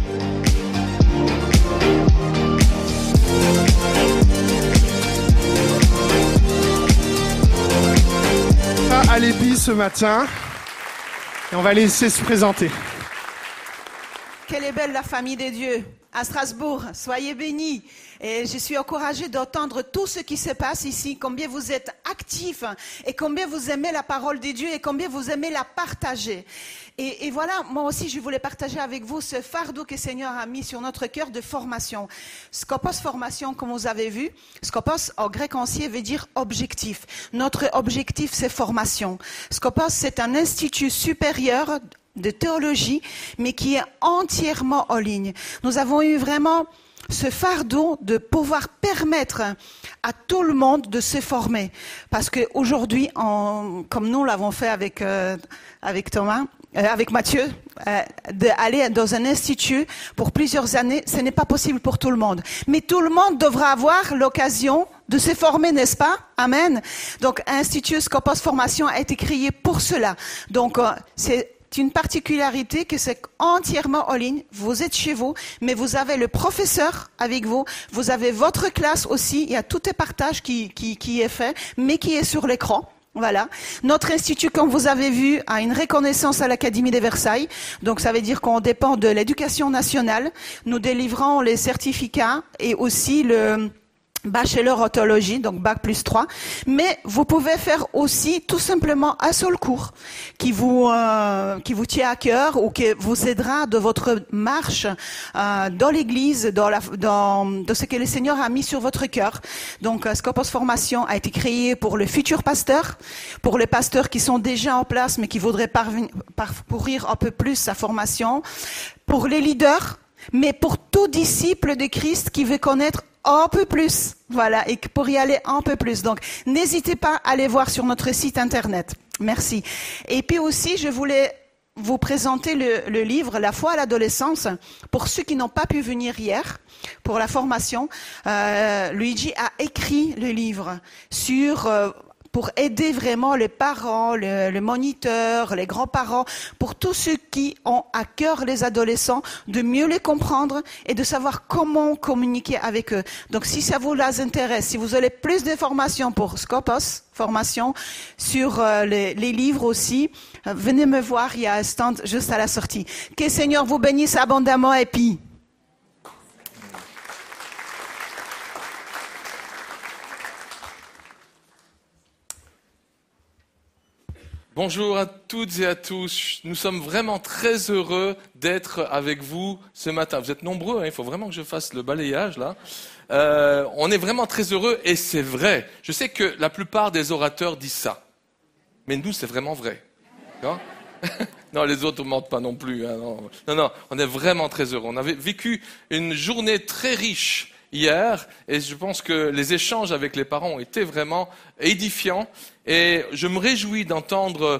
À l'EPI ce matin et on va laisser se présenter. Quelle est belle la famille des dieux à Strasbourg, soyez bénis. Et je suis encouragée d'entendre tout ce qui se passe ici, combien vous êtes actifs et combien vous aimez la parole de Dieu et combien vous aimez la partager. Et voilà, moi aussi je voulais partager avec vous ce fardeau que le Seigneur a mis sur notre cœur de formation. Scopos formation, comme vous avez vu, Scopos en grec ancien veut dire objectif. Notre objectif c'est formation. Scopos c'est un institut supérieur de théologie, mais qui est entièrement en ligne. Nous avons eu vraiment ce fardeau de pouvoir permettre à tout le monde de se former. Parce qu'aujourd'hui, comme nous l'avons fait avec Thomas, avec Mathieu, d'aller dans un institut pour plusieurs années, ce n'est pas possible pour tout le monde. Mais tout le monde devra avoir l'occasion de se former, n'est-ce pas? Amen. Donc, Institut Scopos Formation a été créé pour cela. Donc, c'est une particularité que c'est entièrement en ligne. Vous êtes chez vous, mais vous avez le professeur avec vous. Vous avez votre classe aussi. Il y a tout un partage qui est fait, mais qui est sur l'écran. Voilà. Notre institut, comme vous avez vu, a une reconnaissance à l'Académie de Versailles. Donc, ça veut dire qu'on dépend de l'Éducation nationale. Nous délivrons les certificats et aussi le bachelor en théologie, donc bac plus 3, mais vous pouvez faire aussi tout simplement un seul cours qui vous tient à cœur ou qui vous aidera de votre marche dans l'église, dans ce que le Seigneur a mis sur votre cœur. Donc Scopos Formation a été créé pour le futur pasteur, pour les pasteurs qui sont déjà en place mais qui voudraient parcourir un peu plus sa formation, pour les leaders, mais pour tout disciple de Christ qui veut connaître un peu plus, voilà, et pour y aller un peu plus. Donc, n'hésitez pas à aller voir sur notre site internet. Merci. Et puis aussi, je voulais vous présenter le livre « La foi à l'adolescence » pour ceux qui n'ont pas pu venir hier pour la formation. Luigi a écrit le livre pour aider vraiment les parents, le moniteur, les grands-parents, pour tous ceux qui ont à cœur les adolescents, de mieux les comprendre et de savoir comment communiquer avec eux. Donc si ça vous intéresse, si vous avez plus d'informations pour Scopos, formation, sur les livres aussi, venez me voir, il y a un stand juste à la sortie. Que le Seigneur vous bénisse abondamment et puis... Bonjour à toutes et à tous. Nous sommes vraiment très heureux d'être avec vous ce matin. Vous êtes nombreux, hein, il faut vraiment que je fasse le balayage là. On est vraiment très heureux et c'est vrai. Je sais que la plupart des orateurs disent ça. Mais nous, c'est vraiment vrai. Non, non, les autres ne mentent pas non plus. Hein, non, on est vraiment très heureux. On avait vécu une journée très riche hier, et je pense que les échanges avec les parents ont été vraiment édifiants. Et je me réjouis d'entendre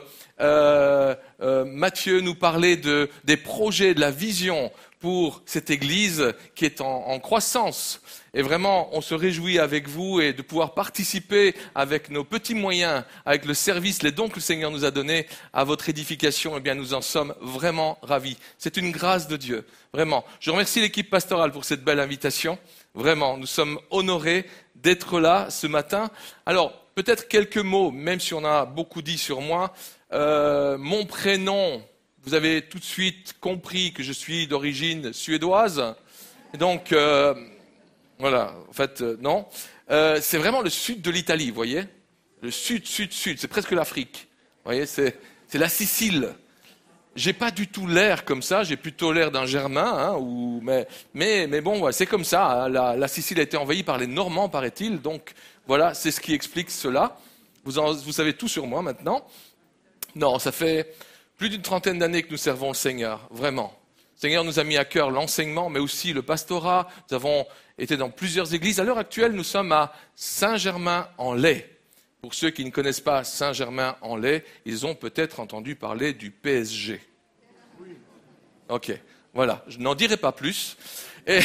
Mathieu nous parler des projets, de la vision pour cette Église qui est en croissance. Et vraiment, on se réjouit avec vous et de pouvoir participer avec nos petits moyens, avec le service, les dons que le Seigneur nous a donnés à votre édification. Eh bien, nous en sommes vraiment ravis. C'est une grâce de Dieu, vraiment. Je remercie l'équipe pastorale pour cette belle invitation. Vraiment, nous sommes honorés d'être là ce matin. Alors, peut-être quelques mots, même si on a beaucoup dit sur moi. Mon prénom, vous avez tout de suite compris que je suis d'origine suédoise. Et donc, voilà, en fait, non. C'est vraiment le sud de l'Italie, vous voyez. Le sud, c'est presque l'Afrique. Vous voyez, c'est la Sicile. J'ai pas du tout l'air comme ça, j'ai plutôt l'air d'un Germain, hein, mais bon, ouais, c'est comme ça. Hein, la Sicile a été envahie par les Normands, paraît-il, donc voilà, c'est ce qui explique cela. Vous savez tout sur moi maintenant. Non, ça fait plus d'une trentaine d'années que nous servons le Seigneur, vraiment. Le Seigneur nous a mis à cœur l'enseignement, mais aussi le pastorat. Nous avons été dans plusieurs églises. À l'heure actuelle, nous sommes à Saint-Germain-en-Laye. Pour ceux qui ne connaissent pas Saint-Germain-en-Laye, ils ont peut-être entendu parler du PSG. Ok, voilà, je n'en dirai pas plus. Et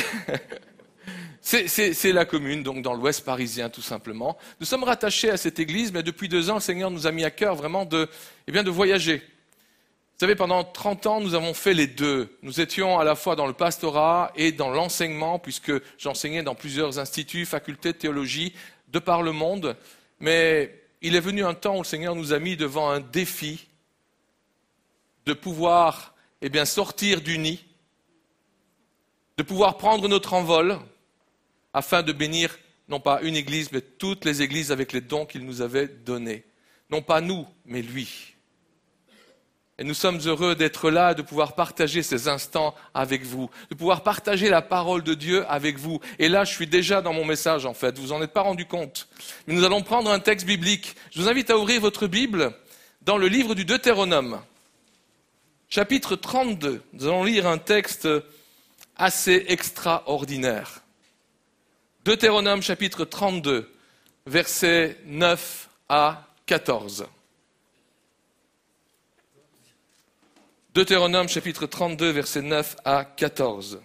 c'est la commune, donc dans l'ouest parisien tout simplement. Nous sommes rattachés à cette église, mais depuis 2 ans, le Seigneur nous a mis à cœur vraiment de voyager. Vous savez, pendant 30 ans, nous avons fait les deux. Nous étions à la fois dans le pastorat et dans l'enseignement, puisque j'enseignais dans plusieurs instituts, facultés de théologie de par le monde. Mais il est venu un temps où le Seigneur nous a mis devant un défi de pouvoir sortir du nid, de pouvoir prendre notre envol afin de bénir non pas une église, mais toutes les églises avec les dons qu'il nous avait donnés. Non pas nous, mais lui. Et nous sommes heureux d'être là, de pouvoir partager ces instants avec vous, de pouvoir partager la parole de Dieu avec vous. Et là, je suis déjà dans mon message, en fait. Vous vous en êtes pas rendu compte. Mais nous allons prendre un texte biblique. Je vous invite à ouvrir votre Bible dans le livre du Deutéronome, chapitre 32. Nous allons lire un texte assez extraordinaire. Deutéronome, chapitre 32, versets 9 à 14. Deutéronome chapitre 32, versets 9 à 14.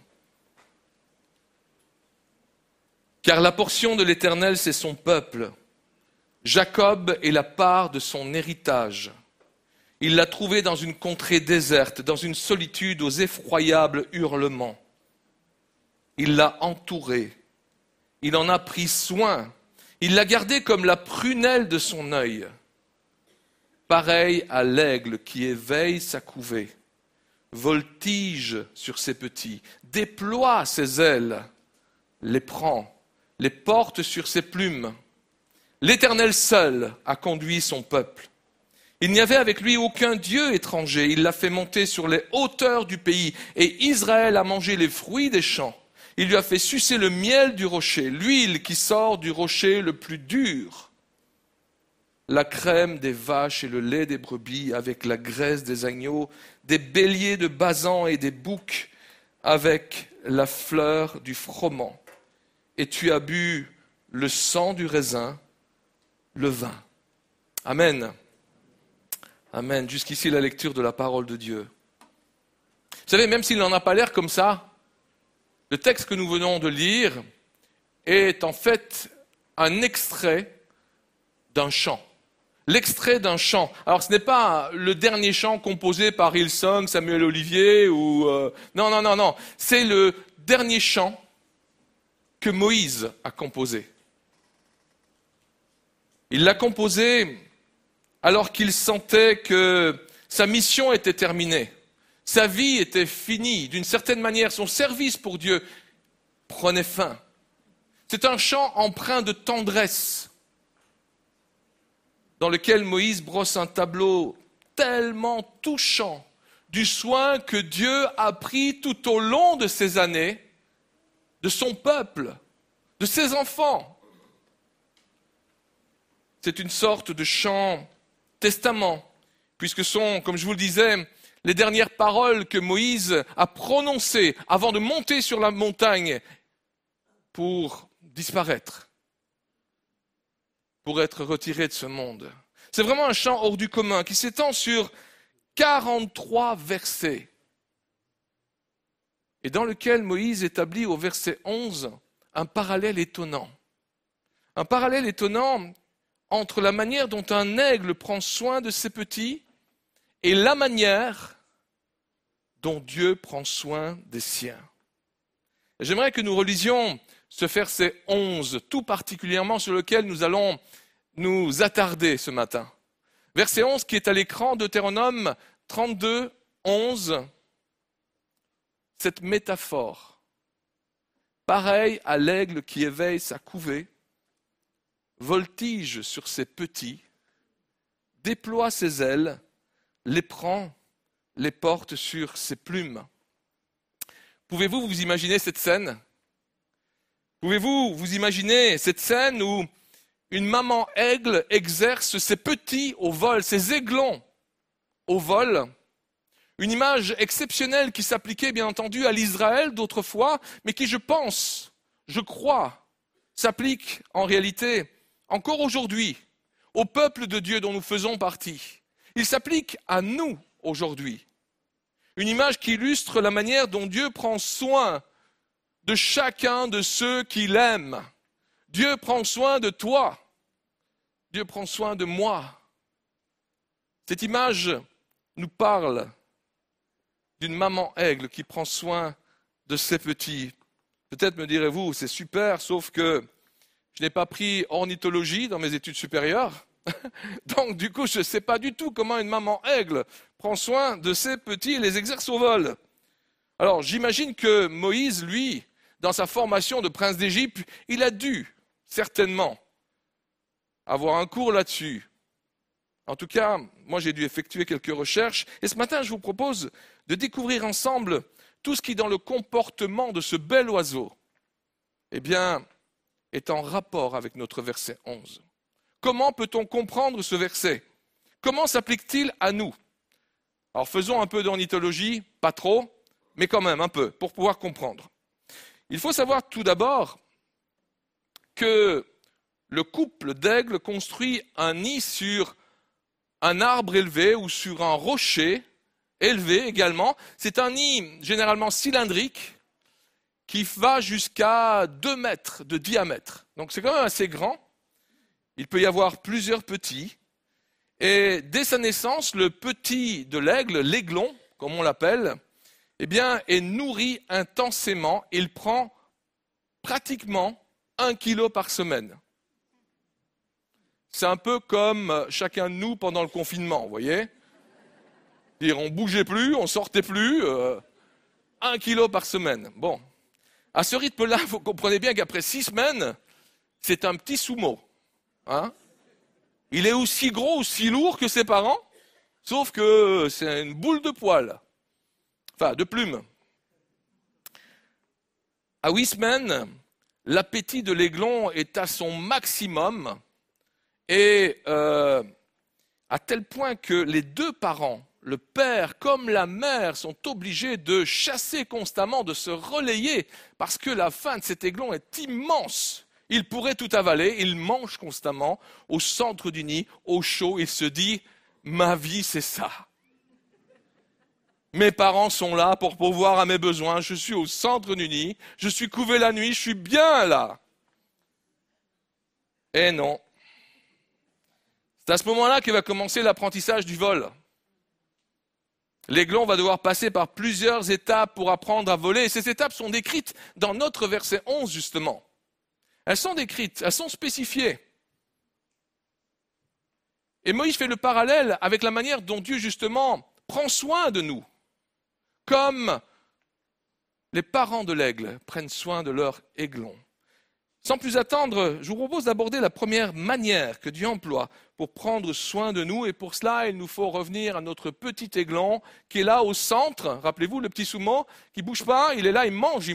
Car la portion de l'Éternel, c'est son peuple. Jacob est la part de son héritage. Il l'a trouvé dans une contrée déserte, dans une solitude aux effroyables hurlements. Il l'a entouré. Il en a pris soin. Il l'a gardé comme la prunelle de son œil. Pareil à l'aigle qui éveille sa couvée, voltige sur ses petits, déploie ses ailes, les prend, les porte sur ses plumes. L'Éternel seul a conduit son peuple. Il n'y avait avec lui aucun dieu étranger. Il l'a fait monter sur les hauteurs du pays, et Israël a mangé les fruits des champs. Il lui a fait sucer le miel du rocher, l'huile qui sort du rocher le plus dur, la crème des vaches et le lait des brebis avec la graisse des agneaux, des béliers de Basan et des boucs, avec la fleur du froment, et tu as bu le sang du raisin, le vin. Amen. Amen. Jusqu'ici la lecture de la parole de Dieu. Vous savez, même s'il n'en a pas l'air comme ça, le texte que nous venons de lire est en fait un extrait d'un chant. L'extrait d'un chant. Alors ce n'est pas le dernier chant composé par Hillsong, Samuel Olivier ou... Non. C'est le dernier chant que Moïse a composé. Il l'a composé alors qu'il sentait que sa mission était terminée. Sa vie était finie. D'une certaine manière, son service pour Dieu prenait fin. C'est un chant empreint de tendresse dans lequel Moïse brosse un tableau tellement touchant du soin que Dieu a pris tout au long de ces années de son peuple, de ses enfants. C'est une sorte de chant testament, puisque sont, comme je vous le disais, les dernières paroles que Moïse a prononcées avant de monter sur la montagne pour disparaître, pour être retiré de ce monde. C'est vraiment un chant hors du commun qui s'étend sur 43 versets et dans lequel Moïse établit au verset 11 un parallèle étonnant. Un parallèle étonnant entre la manière dont un aigle prend soin de ses petits et la manière dont Dieu prend soin des siens. Et j'aimerais que nous relisions ce verset 11, tout particulièrement sur lequel nous allons nous attarder ce matin. Verset 11 qui est à l'écran, Deutéronome 32, 11. Cette métaphore, pareille à l'aigle qui éveille sa couvée, voltige sur ses petits, déploie ses ailes, les prend, les porte sur ses plumes. Pouvez-vous vous imaginer cette scène ? Pouvez-vous vous imaginer cette scène où une maman aigle exerce ses petits au vol, ses aiglons au vol ? Une image exceptionnelle qui s'appliquait bien entendu à l'Israël d'autrefois, mais qui je crois, s'applique en réalité encore aujourd'hui au peuple de Dieu dont nous faisons partie. Il s'applique à nous aujourd'hui. Une image qui illustre la manière dont Dieu prend soin de chacun de ceux qu'il aime. Dieu prend soin de toi. Dieu prend soin de moi. Cette image nous parle d'une maman aigle qui prend soin de ses petits. Peut-être me direz-vous, c'est super, sauf que je n'ai pas pris ornithologie dans mes études supérieures. Donc du coup, je ne sais pas du tout comment une maman aigle prend soin de ses petits et les exerce au vol. Alors j'imagine que Moïse, lui, dans sa formation de prince d'Égypte, il a dû certainement avoir un cours là-dessus. En tout cas, moi j'ai dû effectuer quelques recherches et ce matin je vous propose de découvrir ensemble tout ce qui dans le comportement de ce bel oiseau, est en rapport avec notre verset 11. Comment peut-on comprendre ce verset ? Comment s'applique-t-il à nous ? Alors faisons un peu d'ornithologie, pas trop, mais quand même un peu, pour pouvoir comprendre. Il faut savoir tout d'abord que le couple d'aigles construit un nid sur un arbre élevé ou sur un rocher élevé également. C'est un nid généralement cylindrique qui va jusqu'à 2 mètres de diamètre. Donc c'est quand même assez grand. Il peut y avoir plusieurs petits. Et dès sa naissance, le petit de l'aigle, l'aiglon, comme on l'appelle, est nourri intensément. Il prend pratiquement 1 kilo par semaine. C'est un peu comme chacun de nous pendant le confinement, vous voyez ? On ne bougeait plus, on ne sortait plus, 1 kilo par semaine. Bon, à ce rythme-là, vous comprenez bien qu'après 6 semaines, c'est un petit sumo. Hein ? Il est aussi gros, aussi lourd que ses parents, sauf que c'est une boule de poils, enfin de plumes. À 8 semaines, l'appétit de l'aiglon est à son maximum et à tel point que les 2 parents le père comme la mère sont obligés de chasser constamment, de se relayer, parce que la faim de cet aiglon est immense. Il pourrait tout avaler, il mange constamment au centre du nid, au chaud, il se dit « ma vie c'est ça ». Mes parents sont là pour pourvoir à mes besoins, je suis au centre du nid, je suis couvé la nuit, je suis bien là. Eh non. C'est à ce moment-là que va commencer l'apprentissage du vol. L'aiglon va devoir passer par plusieurs étapes pour apprendre à voler. Et ces étapes sont décrites dans notre verset 11, justement. Elles sont décrites, elles sont spécifiées. Et Moïse fait le parallèle avec la manière dont Dieu, justement, prend soin de nous. Comme les parents de l'aigle prennent soin de leur aiglon. Sans plus attendre, je vous propose d'aborder la première manière que Dieu emploie pour prendre soin de nous. Et pour cela, il nous faut revenir à notre petit aiglon qui est là au centre. Rappelez-vous, le petit Soumo qui ne bouge pas, il est là, il mange.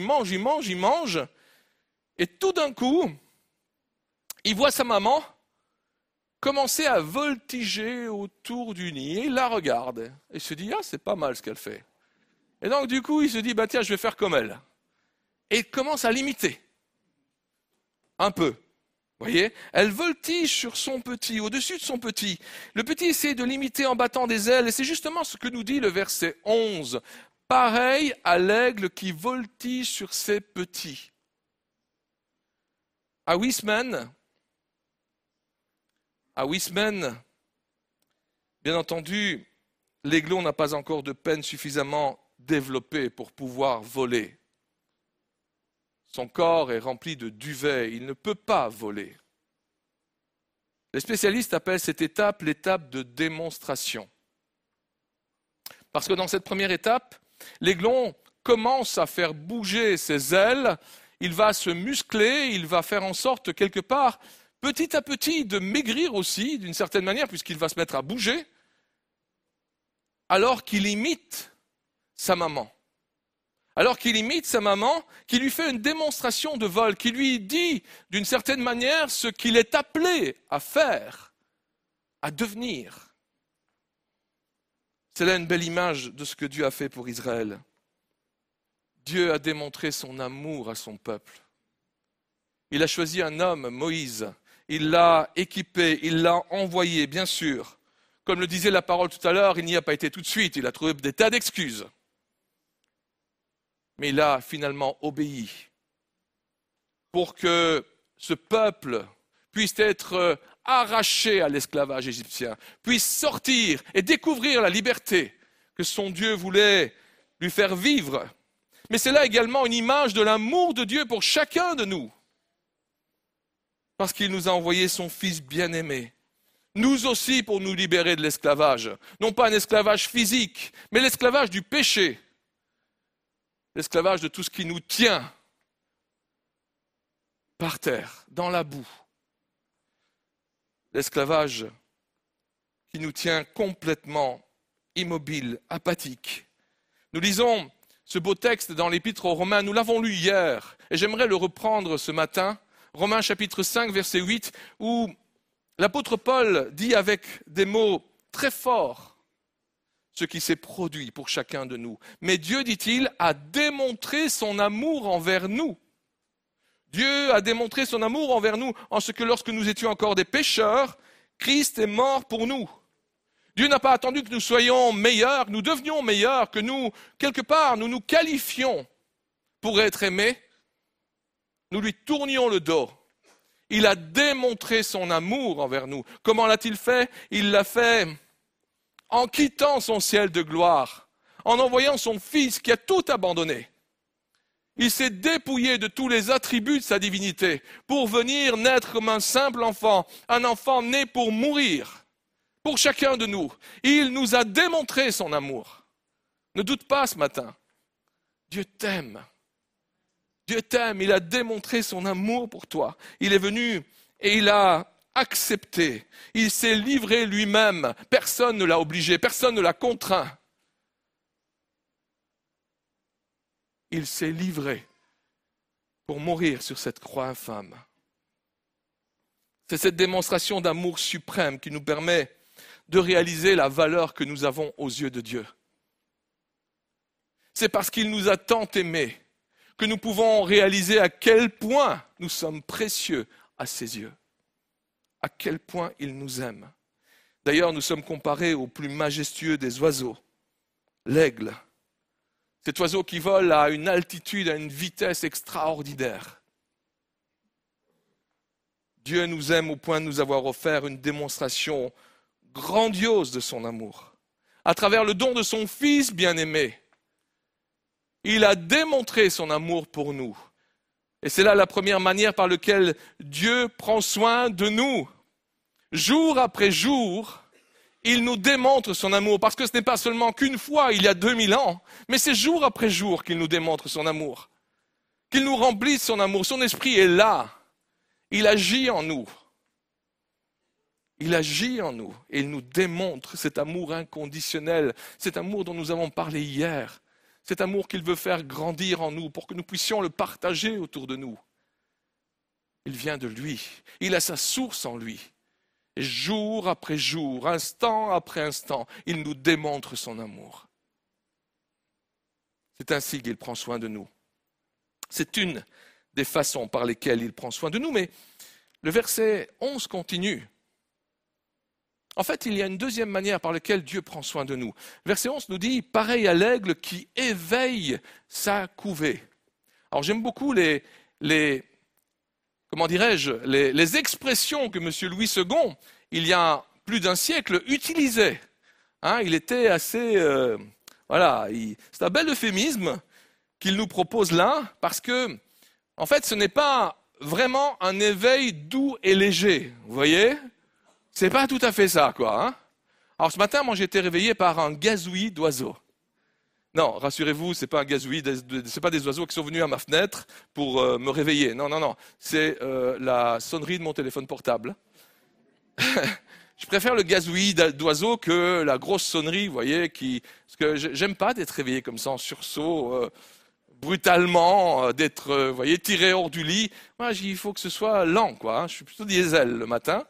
Et tout d'un coup, il voit sa maman commencer à voltiger autour du nid. Et il la regarde et se dit « Ah, c'est pas mal ce qu'elle fait ». Et donc, du coup, il se dit, tiens, je vais faire comme elle. Et il commence à l'imiter. Un peu. Vous voyez ? Elle voltige sur son petit, au-dessus de son petit. Le petit essaie de l'imiter en battant des ailes. Et c'est justement ce que nous dit le verset 11. Pareil à l'aigle qui voltige sur ses petits. À Wisman, bien entendu, l'aiglon n'a pas encore de peine suffisamment développé pour pouvoir voler. Son corps est rempli de duvet, il ne peut pas voler. Les spécialistes appellent cette étape l'étape de démonstration. Parce que dans cette première étape, l'aiglon commence à faire bouger ses ailes, il va se muscler, il va faire en sorte quelque part, petit à petit, de maigrir aussi, d'une certaine manière, puisqu'il va se mettre à bouger, alors qu'il imite sa maman. Alors qu'il imite sa maman, qui lui fait une démonstration de vol, qui lui dit d'une certaine manière ce qu'il est appelé à faire, à devenir. C'est là une belle image de ce que Dieu a fait pour Israël. Dieu a démontré son amour à son peuple. Il a choisi un homme, Moïse. Il l'a équipé, il l'a envoyé, bien sûr. Comme le disait la parole tout à l'heure, il n'y a pas été tout de suite, il a trouvé des tas d'excuses. Mais il a finalement obéi pour que ce peuple puisse être arraché à l'esclavage égyptien, puisse sortir et découvrir la liberté que son Dieu voulait lui faire vivre. Mais c'est là également une image de l'amour de Dieu pour chacun de nous. Parce qu'il nous a envoyé son Fils bien-aimé. Nous aussi pour nous libérer de l'esclavage. Non pas un esclavage physique, mais l'esclavage du péché. L'esclavage de tout ce qui nous tient par terre, dans la boue. L'esclavage qui nous tient complètement immobiles, apathiques. Nous lisons ce beau texte dans l'Épître aux Romains, nous l'avons lu hier, et j'aimerais le reprendre ce matin, Romains chapitre 5, verset 8, où l'apôtre Paul dit avec des mots très forts ce qui s'est produit pour chacun de nous. Mais Dieu, dit-il, a démontré son amour envers nous. Dieu a démontré son amour envers nous en ce que lorsque nous étions encore des pécheurs, Christ est mort pour nous. Dieu n'a pas attendu que nous soyons meilleurs, que nous devenions meilleurs, que nous, quelque part, nous nous qualifions pour être aimés. Nous lui tournions le dos. Il a démontré son amour envers nous. Comment l'a-t-il fait ? Il l'a fait en quittant son ciel de gloire, en envoyant son Fils qui a tout abandonné. Il s'est dépouillé de tous les attributs de sa divinité pour venir naître comme un simple enfant, un enfant né pour mourir, pour chacun de nous. Il nous a démontré son amour. Ne doute pas ce matin, Dieu t'aime. Dieu t'aime, il a démontré son amour pour toi. Il est venu et il a accepté. Il s'est livré lui-même. Personne ne l'a obligé, personne ne l'a contraint. Il s'est livré pour mourir sur cette croix infâme. C'est cette démonstration d'amour suprême qui nous permet de réaliser la valeur que nous avons aux yeux de Dieu. C'est parce qu'il nous a tant aimés que nous pouvons réaliser à quel point nous sommes précieux à ses yeux, à quel point il nous aime. D'ailleurs, nous sommes comparés au plus majestueux des oiseaux, l'aigle. Cet oiseau qui vole à une altitude, à une vitesse extraordinaire. Dieu nous aime au point de nous avoir offert une démonstration grandiose de son amour. À travers le don de son Fils bien-aimé, il a démontré son amour pour nous. Et c'est là la première manière par laquelle Dieu prend soin de nous. Jour après jour, il nous démontre son amour, parce que ce n'est pas seulement qu'une fois, il y a 2000 ans, mais c'est jour après jour qu'il nous démontre son amour, qu'il nous remplisse son amour. Son esprit est là, il agit en nous. Il agit en nous et il nous démontre cet amour inconditionnel, cet amour dont nous avons parlé hier, cet amour qu'il veut faire grandir en nous pour que nous puissions le partager autour de nous. Il vient de lui, il a sa source en lui. Et jour après jour, instant après instant, il nous démontre son amour. C'est ainsi qu'il prend soin de nous. C'est une des façons par lesquelles il prend soin de nous, mais le verset 11 continue. En fait, il y a une deuxième manière par laquelle Dieu prend soin de nous. Verset 11 nous dit, pareil à l'aigle qui éveille sa couvée. Alors j'aime beaucoup les expressions que M. Louis II, il y a plus d'un siècle, utilisait. Il était assez... c'est un bel euphémisme qu'il nous propose là, parce que, en fait, ce n'est pas vraiment un éveil doux et léger, vous voyez ? C'est pas tout à fait ça, quoi. Alors ce matin, moi j'ai été réveillé par un gazouillis d'oiseaux. Non, rassurez-vous, c'est pas un gazouillis, c'est pas des oiseaux qui sont venus à ma fenêtre pour me réveiller. Non. C'est la sonnerie de mon téléphone portable. Je préfère le gazouillis d'oiseaux que la grosse sonnerie, vous voyez, parce que j'aime pas d'être réveillé comme ça en sursaut, brutalement, d'être, tiré hors du lit. Moi, il faut que ce soit lent, quoi. Je suis plutôt diesel le matin.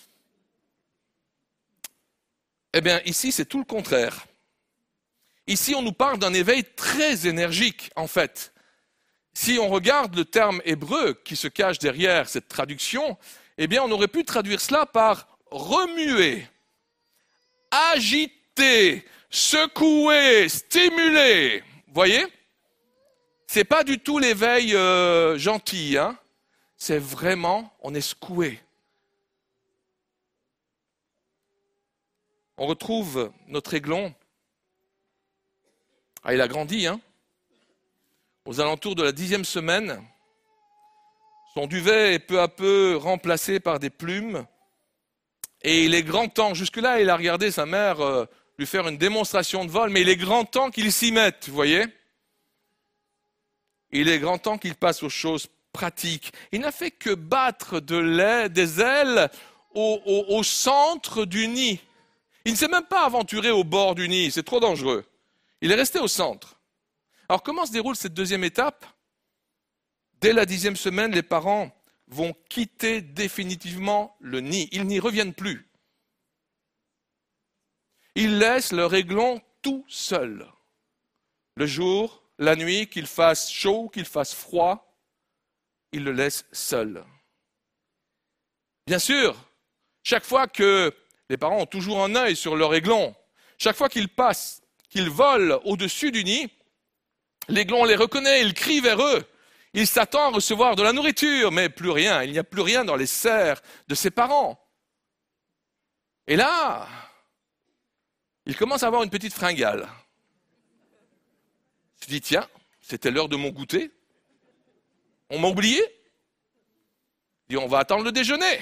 Eh bien, ici, c'est tout le contraire. Ici, on nous parle d'un éveil très énergique, en fait. Si on regarde le terme hébreu qui se cache derrière cette traduction, eh bien, on aurait pu traduire cela par remuer, agiter, secouer, stimuler. Vous voyez ? C'est pas du tout l'éveil gentil, C'est vraiment, on est secoué. On retrouve notre aiglon. Il a grandi, Aux alentours de la 10e semaine, son duvet est peu à peu remplacé par des plumes. Et il est grand temps, jusque-là, il a regardé sa mère lui faire une démonstration de vol, mais il est grand temps qu'il s'y mette, vous voyez ? Il est grand temps qu'il passe aux choses pratiques. Il n'a fait que battre des ailes au centre du nid. Il ne s'est même pas aventuré au bord du nid, c'est trop dangereux. Il est resté au centre. Alors comment se déroule cette deuxième étape ? Dès la 10e semaine, les parents vont quitter définitivement le nid. Ils n'y reviennent plus. Ils laissent leur aiglon tout seul. Le jour, la nuit, qu'il fasse chaud, qu'il fasse froid, ils le laissent seul. Bien sûr, chaque fois que les parents ont toujours un œil sur leur aiglon, chaque fois qu'ils passent, qu'ils volent au-dessus du nid, l'aiglon les reconnaît, il crie vers eux. Il s'attend à recevoir de la nourriture, mais plus rien. Il n'y a plus rien dans les serres de ses parents. Et là, il commence à avoir une petite fringale. Il se dit, tiens, c'était l'heure de mon goûter. On m'a oublié. Il dit, on va attendre le déjeuner.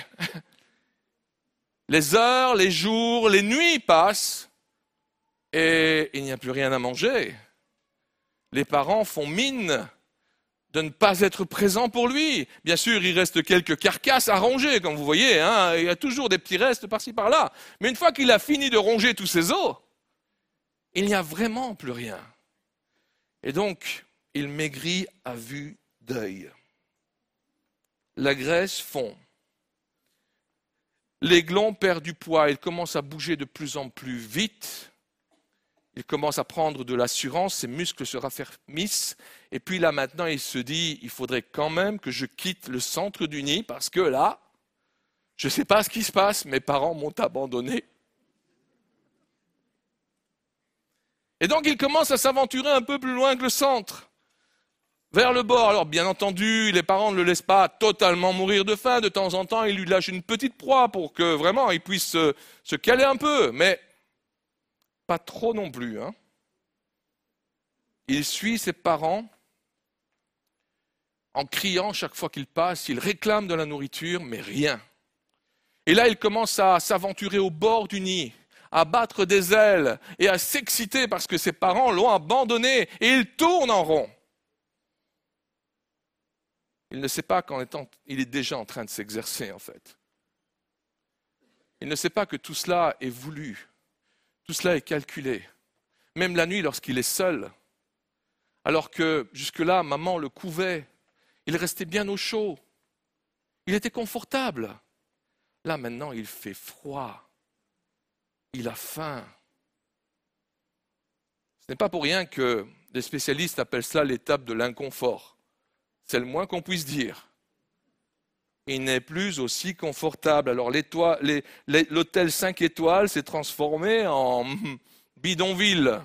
Les heures, les jours, les nuits passent et il n'y a plus rien à manger. Les parents font mine de ne pas être présents pour lui. Bien sûr, il reste quelques carcasses à ronger, comme vous voyez. Il y a toujours des petits restes par-ci, par-là. Mais une fois qu'il a fini de ronger tous ses os, il n'y a vraiment plus rien. Et donc, il maigrit à vue d'œil. La graisse fond. L'aiglon perd du poids, il commence à bouger de plus en plus vite. Il commence à prendre de l'assurance, ses muscles se raffermissent. Et puis là maintenant, il se dit, il faudrait quand même que je quitte le centre du nid parce que là, je ne sais pas ce qui se passe, mes parents m'ont abandonné. Et donc il commence à s'aventurer un peu plus loin que le centre, vers le bord. Alors bien entendu, les parents ne le laissent pas totalement mourir de faim. De temps en temps, ils lui lâchent une petite proie pour que vraiment il puisse se caler un peu, mais pas trop non plus. Il suit ses parents en criant chaque fois qu'il passe, il réclame de la nourriture, mais rien. Et là, il commence à s'aventurer au bord du nid, à battre des ailes et à s'exciter parce que ses parents l'ont abandonné et il tourne en rond. Il ne sait pas il est déjà en train de s'exercer en fait. Il ne sait pas que tout cela est voulu, tout cela est calculé. Même la nuit lorsqu'il est seul, alors que jusque-là maman le couvait, il restait bien au chaud, il était confortable. Là maintenant il fait froid, il a faim. Ce n'est pas pour rien que les spécialistes appellent cela l'étape de l'inconfort. C'est le moins qu'on puisse dire. Il n'est plus aussi confortable. Alors l'hôtel 5 étoiles s'est transformé en bidonville.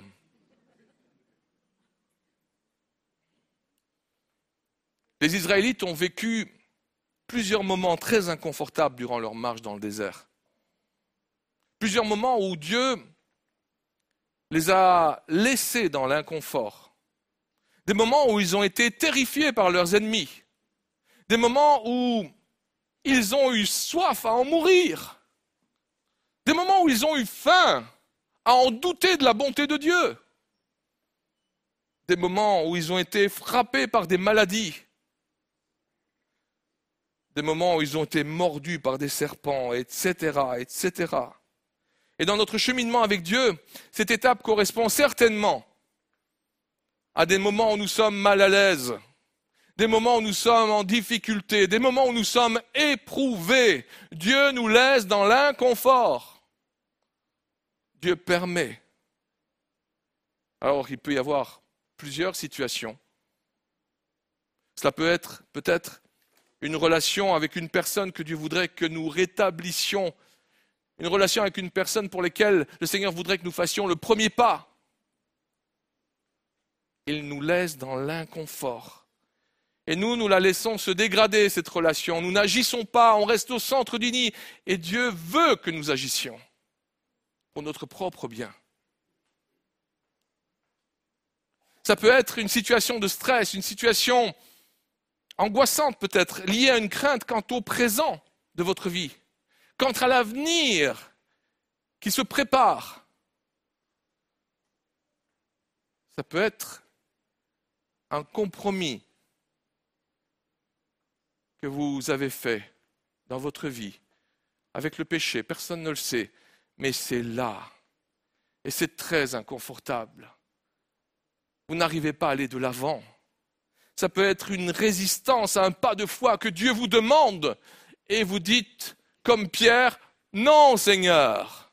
Les Israélites ont vécu plusieurs moments très inconfortables durant leur marche dans le désert. Plusieurs moments où Dieu les a laissés dans l'inconfort. Des moments où ils ont été terrifiés par leurs ennemis. Des moments où ils ont eu soif à en mourir. Des moments où ils ont eu faim à en douter de la bonté de Dieu. Des moments où ils ont été frappés par des maladies. Des moments où ils ont été mordus par des serpents, etc., etc. Et dans notre cheminement avec Dieu, cette étape correspond certainement à des moments où nous sommes mal à l'aise, des moments où nous sommes en difficulté, des moments où nous sommes éprouvés. Dieu nous laisse dans l'inconfort. Dieu permet. Alors il peut y avoir plusieurs situations. Cela peut être peut-être une relation avec une personne que Dieu voudrait que nous rétablissions, une relation avec une personne pour laquelle le Seigneur voudrait que nous fassions le premier pas. Il nous laisse dans l'inconfort. Et nous la laissons se dégrader, cette relation. Nous n'agissons pas, on reste au centre du nid. Et Dieu veut que nous agissions pour notre propre bien. Ça peut être une situation de stress, une situation angoissante peut-être, liée à une crainte quant au présent de votre vie, quant à l'avenir qui se prépare. Ça peut être un compromis que vous avez fait dans votre vie avec le péché. Personne ne le sait, mais c'est là. Et c'est très inconfortable. Vous n'arrivez pas à aller de l'avant. Ça peut être une résistance à un pas de foi que Dieu vous demande. Et vous dites, comme Pierre, non Seigneur.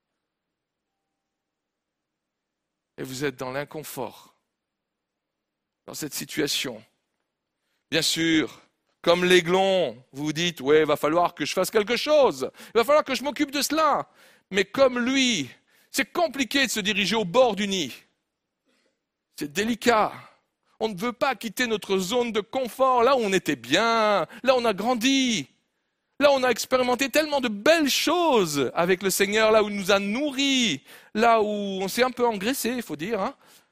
Et vous êtes dans l'inconfort. Dans cette situation. Bien sûr, comme l'aiglon, vous vous dites, ouais, il va falloir que je fasse quelque chose, il va falloir que je m'occupe de cela. Mais comme lui, c'est compliqué de se diriger au bord du nid. C'est délicat. On ne veut pas quitter notre zone de confort, là où on était bien, là où on a grandi, là où on a expérimenté tellement de belles choses avec le Seigneur, là où il nous a nourris, là où on s'est un peu engraissé, il faut dire.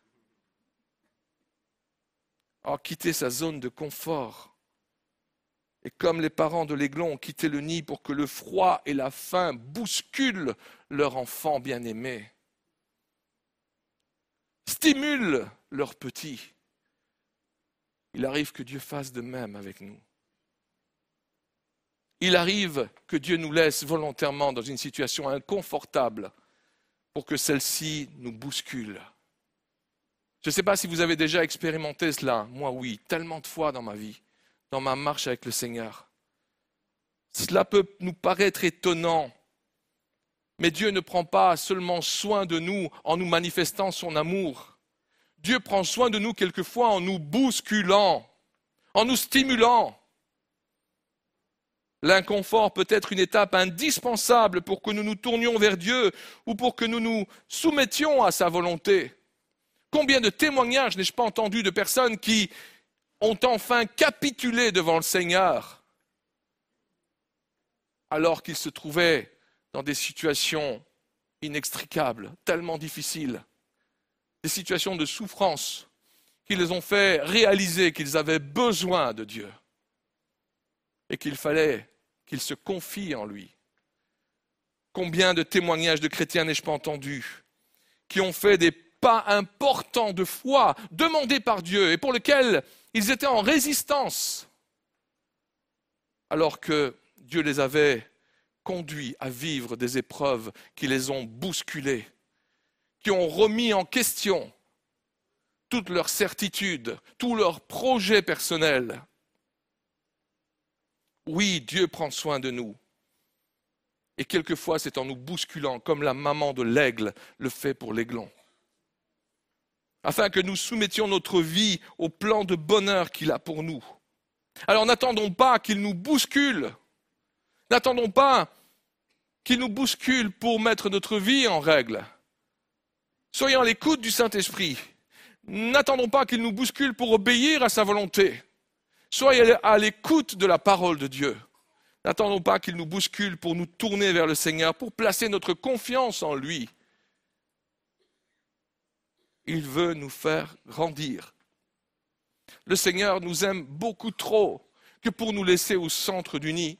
Alors quitter sa zone de confort. Et comme les parents de l'aiglon ont quitté le nid pour que le froid et la faim bousculent leur enfant bien-aimé, stimulent leur petit, il arrive que Dieu fasse de même avec nous. Il arrive que Dieu nous laisse volontairement dans une situation inconfortable pour que celle-ci nous bouscule. Je ne sais pas si vous avez déjà expérimenté cela. Moi, oui, tellement de fois dans ma vie, dans ma marche avec le Seigneur. Cela peut nous paraître étonnant, mais Dieu ne prend pas seulement soin de nous en nous manifestant son amour. Dieu prend soin de nous quelquefois en nous bousculant, en nous stimulant. L'inconfort peut être une étape indispensable pour que nous nous tournions vers Dieu ou pour que nous nous soumettions à sa volonté. Combien de témoignages n'ai-je pas entendu de personnes qui ont enfin capitulé devant le Seigneur alors qu'ils se trouvaient dans des situations inextricables, tellement difficiles, des situations de souffrance qui les ont fait réaliser qu'ils avaient besoin de Dieu et qu'il fallait qu'ils se confient en lui. Combien de témoignages de chrétiens n'ai-je pas entendus qui ont fait des pas importants de foi demandés par Dieu et pour lesquels ils étaient en résistance alors que Dieu les avait conduits à vivre des épreuves qui les ont bousculés, qui ont remis en question toutes leurs certitudes, tous leurs projets personnels. Oui, Dieu prend soin de nous. Et quelquefois, c'est en nous bousculant, comme la maman de l'aigle le fait pour l'aiglon, afin que nous soumettions notre vie au plan de bonheur qu'il a pour nous. Alors n'attendons pas qu'il nous bouscule. N'attendons pas qu'il nous bouscule pour mettre notre vie en règle. Soyons à l'écoute du Saint-Esprit. N'attendons pas qu'il nous bouscule pour obéir à sa volonté. Soyez à l'écoute de la parole de Dieu. N'attendons pas qu'il nous bouscule pour nous tourner vers le Seigneur, pour placer notre confiance en lui. Il veut nous faire grandir. Le Seigneur nous aime beaucoup trop que pour nous laisser au centre du nid.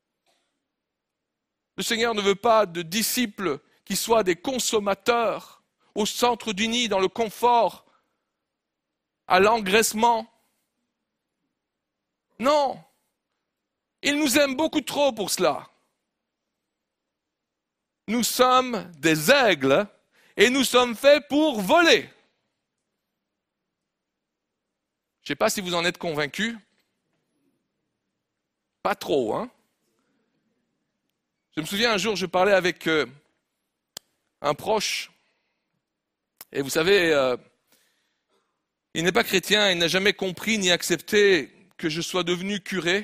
Le Seigneur ne veut pas de disciples qui soient des consommateurs au centre du nid, dans le confort, à l'engraissement. Non, il nous aime beaucoup trop pour cela. Nous sommes des aigles et nous sommes faits pour voler. Je ne sais pas si vous en êtes convaincus. Pas trop, hein? Je me souviens un jour, je parlais avec un proche. Et vous savez, il n'est pas chrétien, il n'a jamais compris ni accepté que je sois devenu curé.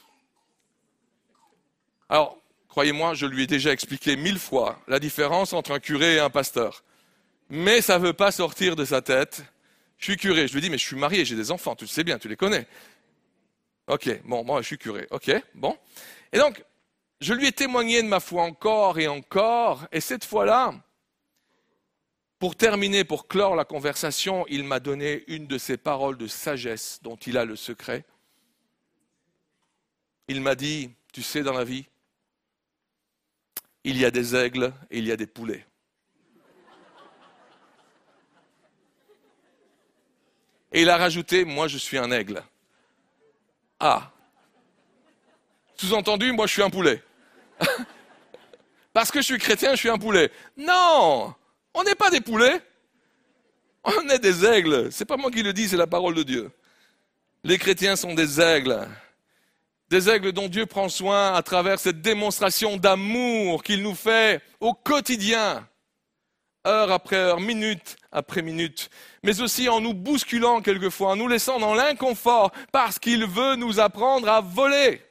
Alors, croyez-moi, je lui ai déjà expliqué 1000 fois la différence entre un curé et un pasteur. Mais ça ne veut pas sortir de sa tête. Je suis curé. Je lui dis, mais je suis marié, j'ai des enfants, tu le sais bien, tu les connais. Ok, bon, moi je suis curé. Ok, bon. Et donc, je lui ai témoigné de ma foi encore et encore. Et cette fois-là, pour terminer, pour clore la conversation, il m'a donné une de ces paroles de sagesse dont il a le secret. Il m'a dit, tu sais, dans la vie, il y a des aigles et il y a des poulets. Et il a rajouté, moi je suis un aigle. Ah. Sous-entendu, moi je suis un poulet. Parce que je suis chrétien, je suis un poulet. Non, on n'est pas des poulets. On est des aigles. C'est pas moi qui le dis, c'est la parole de Dieu. Les chrétiens sont des aigles. Des aigles dont Dieu prend soin à travers cette démonstration d'amour qu'il nous fait au quotidien, heure après heure, minute après minute, mais aussi en nous bousculant quelquefois, en nous laissant dans l'inconfort, parce qu'il veut nous apprendre à voler.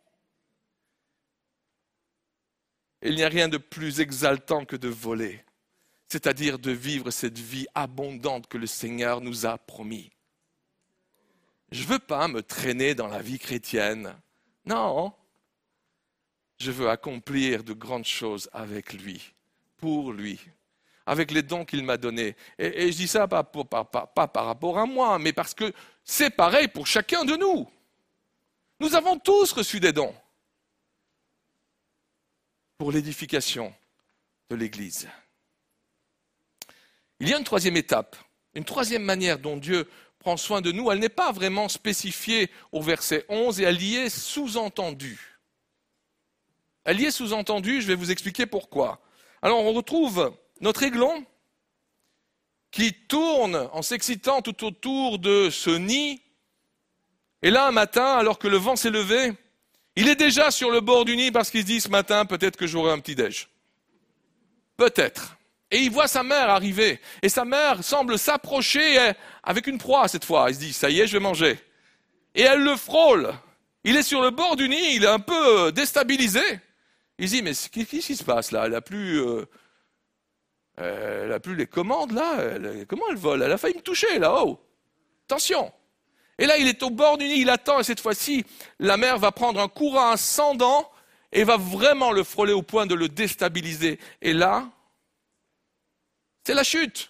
Il n'y a rien de plus exaltant que de voler, c'est-à-dire de vivre cette vie abondante que le Seigneur nous a promis. Je ne veux pas me traîner dans la vie chrétienne. Non, je veux accomplir de grandes choses avec lui, pour lui, avec les dons qu'il m'a donnés. Et je dis ça pas par rapport à moi, mais parce que c'est pareil pour chacun de nous. Nous avons tous reçu des dons pour l'édification de l'Église. Il y a une troisième étape, une troisième manière dont Dieu prend soin de nous. Elle n'est pas vraiment spécifiée au verset 11 et elle y est sous-entendue. Elle y est sous-entendue, je vais vous expliquer pourquoi. Alors on retrouve notre aiglon qui tourne en s'excitant tout autour de ce nid. Et là, un matin, alors que le vent s'est levé, Il est déjà sur le bord du Nil parce qu'il se dit ce matin, peut-être que j'aurai un petit déj. Peut-être. Et il voit sa mère arriver. Et sa mère semble s'approcher avec une proie cette fois. Il se dit, ça y est, je vais manger. Et elle le frôle. Il est sur le bord du Nil, il est un peu déstabilisé. Il se dit, mais qu'est-ce qui se passe là? Elle n'a plus les commandes là. Comment elle vole? Elle a failli me toucher là-haut. Attention. Et là, il est au bord du Nil, il attend. Et cette fois-ci, la mère va prendre un courant ascendant et va vraiment le frôler au point de le déstabiliser. Et là, c'est la chute.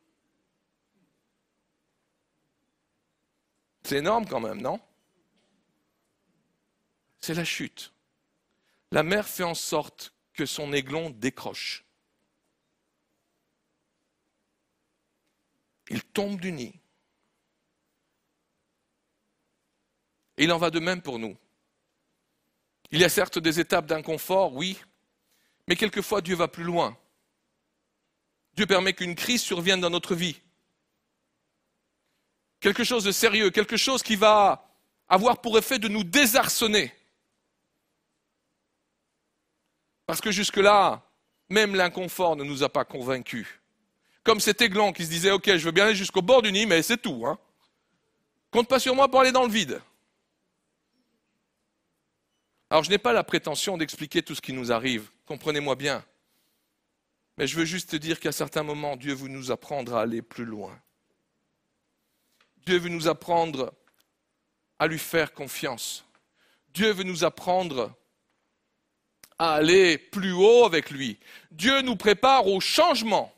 C'est énorme quand même, non? C'est la chute. La mère fait en sorte que son aiglon décroche. Il tombe du nid. Et il en va de même pour nous. Il y a certes des étapes d'inconfort, oui, mais quelquefois Dieu va plus loin. Dieu permet qu'une crise survienne dans notre vie. Quelque chose de sérieux, quelque chose qui va avoir pour effet de nous désarçonner. Parce que jusque-là, même l'inconfort ne nous a pas convaincus. Comme cet aiglon qui se disait, ok, je veux bien aller jusqu'au bord du Nil, mais c'est tout. Compte pas sur moi pour aller dans le vide. Alors je n'ai pas la prétention d'expliquer tout ce qui nous arrive, comprenez-moi bien. Mais je veux juste te dire qu'à certains moments, Dieu veut nous apprendre à aller plus loin. Dieu veut nous apprendre à lui faire confiance. Dieu veut nous apprendre à aller plus haut avec lui. Dieu nous prépare au changement.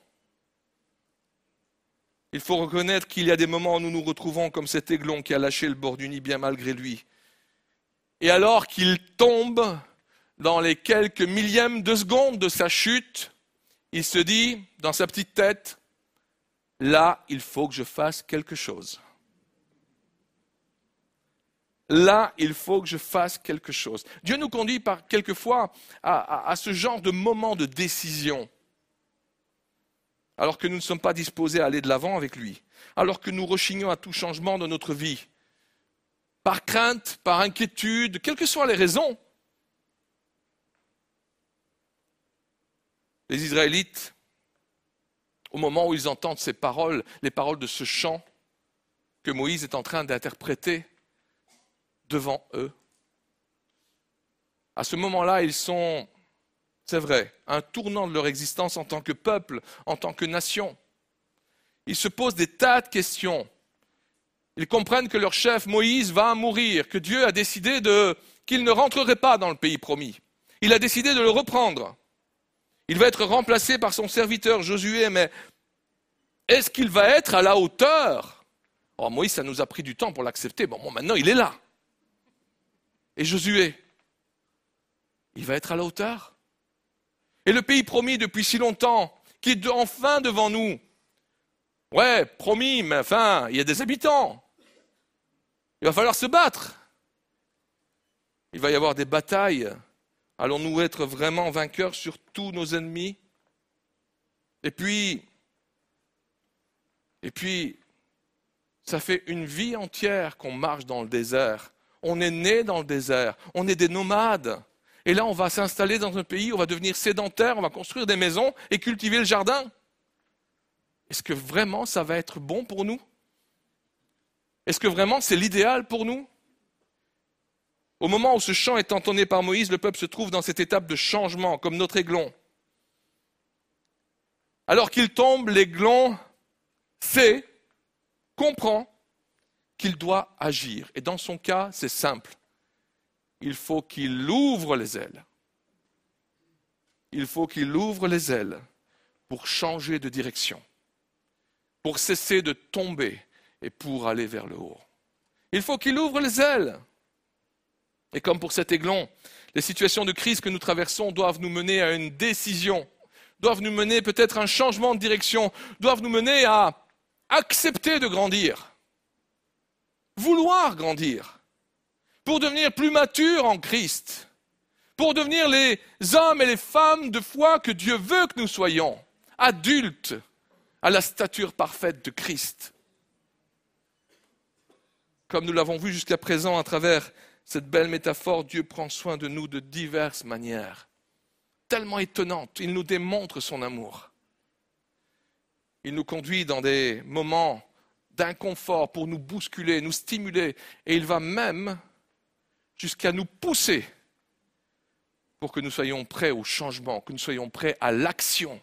Il faut reconnaître qu'il y a des moments où nous nous retrouvons comme cet aiglon qui a lâché le bord du nid bien malgré lui. Et alors qu'il tombe dans les quelques millièmes de seconde de sa chute, il se dit dans sa petite tête, là, il faut que je fasse quelque chose. Là, il faut que je fasse quelque chose. Dieu nous conduit quelquefois à ce genre de moment de décision, alors que nous ne sommes pas disposés à aller de l'avant avec lui, alors que nous rechignons à tout changement de notre vie, par crainte, par inquiétude, quelles que soient les raisons. Les Israélites, au moment où ils entendent ces paroles, les paroles de ce chant que Moïse est en train d'interpréter devant eux, à ce moment-là, ils sont, c'est vrai, à un tournant de leur existence en tant que peuple, en tant que nation. Ils se posent des tas de questions. Ils comprennent que leur chef Moïse va mourir, que Dieu a décidé qu'il ne rentrerait pas dans le pays promis. Il a décidé de le reprendre. Il va être remplacé par son serviteur Josué, mais est-ce qu'il va être à la hauteur? Oh, Moïse, ça nous a pris du temps pour l'accepter. Bon, maintenant, il est là. Et Josué, il va être à la hauteur? Et le pays promis depuis si longtemps, qui est enfin devant nous. Ouais, promis, mais enfin, il y a des habitants. Il va falloir se battre. Il va y avoir des batailles. Allons-nous être vraiment vainqueurs sur tous nos ennemis? Et puis, ça fait une vie entière qu'on marche dans le désert. On est né dans le désert. On est des nomades. Et là, on va s'installer dans un pays, on va devenir sédentaire, on va construire des maisons et cultiver le jardin. Est-ce que vraiment ça va être bon pour nous? Est-ce que vraiment c'est l'idéal pour nous? Au moment où ce chant est entonné par Moïse, le peuple se trouve dans cette étape de changement, comme notre aiglon. Alors qu'il tombe, l'aiglon sait, comprend qu'il doit agir. Et dans son cas, c'est simple. Il faut qu'il ouvre les ailes. Il faut qu'il ouvre les ailes pour changer de direction, pour cesser de tomber et pour aller vers le haut. Il faut qu'il ouvre les ailes. Et comme pour cet aiglon, les situations de crise que nous traversons doivent nous mener à une décision, doivent nous mener peut-être à un changement de direction, doivent nous mener à accepter de grandir, vouloir grandir, pour devenir plus matures en Christ, pour devenir les hommes et les femmes de foi que Dieu veut que nous soyons, adultes à la stature parfaite de Christ. Comme nous l'avons vu jusqu'à présent à travers cette belle métaphore, Dieu prend soin de nous de diverses manières, tellement étonnantes. Il nous démontre son amour. Il nous conduit dans des moments d'inconfort pour nous bousculer, nous stimuler, et il va même jusqu'à nous pousser pour que nous soyons prêts au changement, que nous soyons prêts à l'action.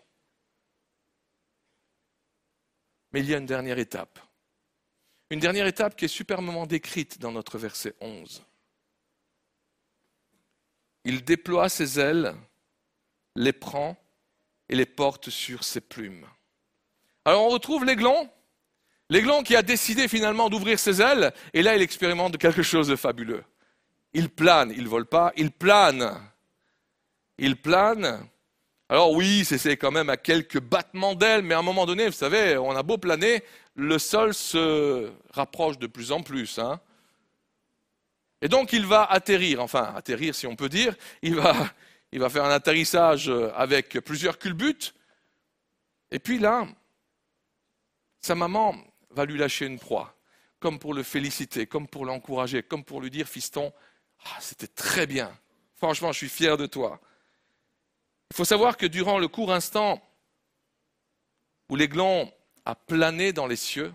Mais il y a une dernière étape. Une dernière étape qui est superbement décrite dans notre verset 11. Il déploie ses ailes, les prend et les porte sur ses plumes. Alors on retrouve l'aiglon qui a décidé finalement d'ouvrir ses ailes, et là il expérimente quelque chose de fabuleux. Il plane, il ne vole pas, il plane. Il plane. Alors oui, c'est quand même à quelques battements d'ailes, mais à un moment donné, vous savez, on a beau planer, le sol se rapproche de plus en plus. Et donc il va atterrir si on peut dire, il va faire un atterrissage avec plusieurs culbutes, et puis là, sa maman va lui lâcher une proie, comme pour le féliciter, comme pour l'encourager, comme pour lui dire, fiston, c'était très bien, franchement je suis fier de toi. Il faut savoir que durant le court instant où l'aiglon a plané dans les cieux,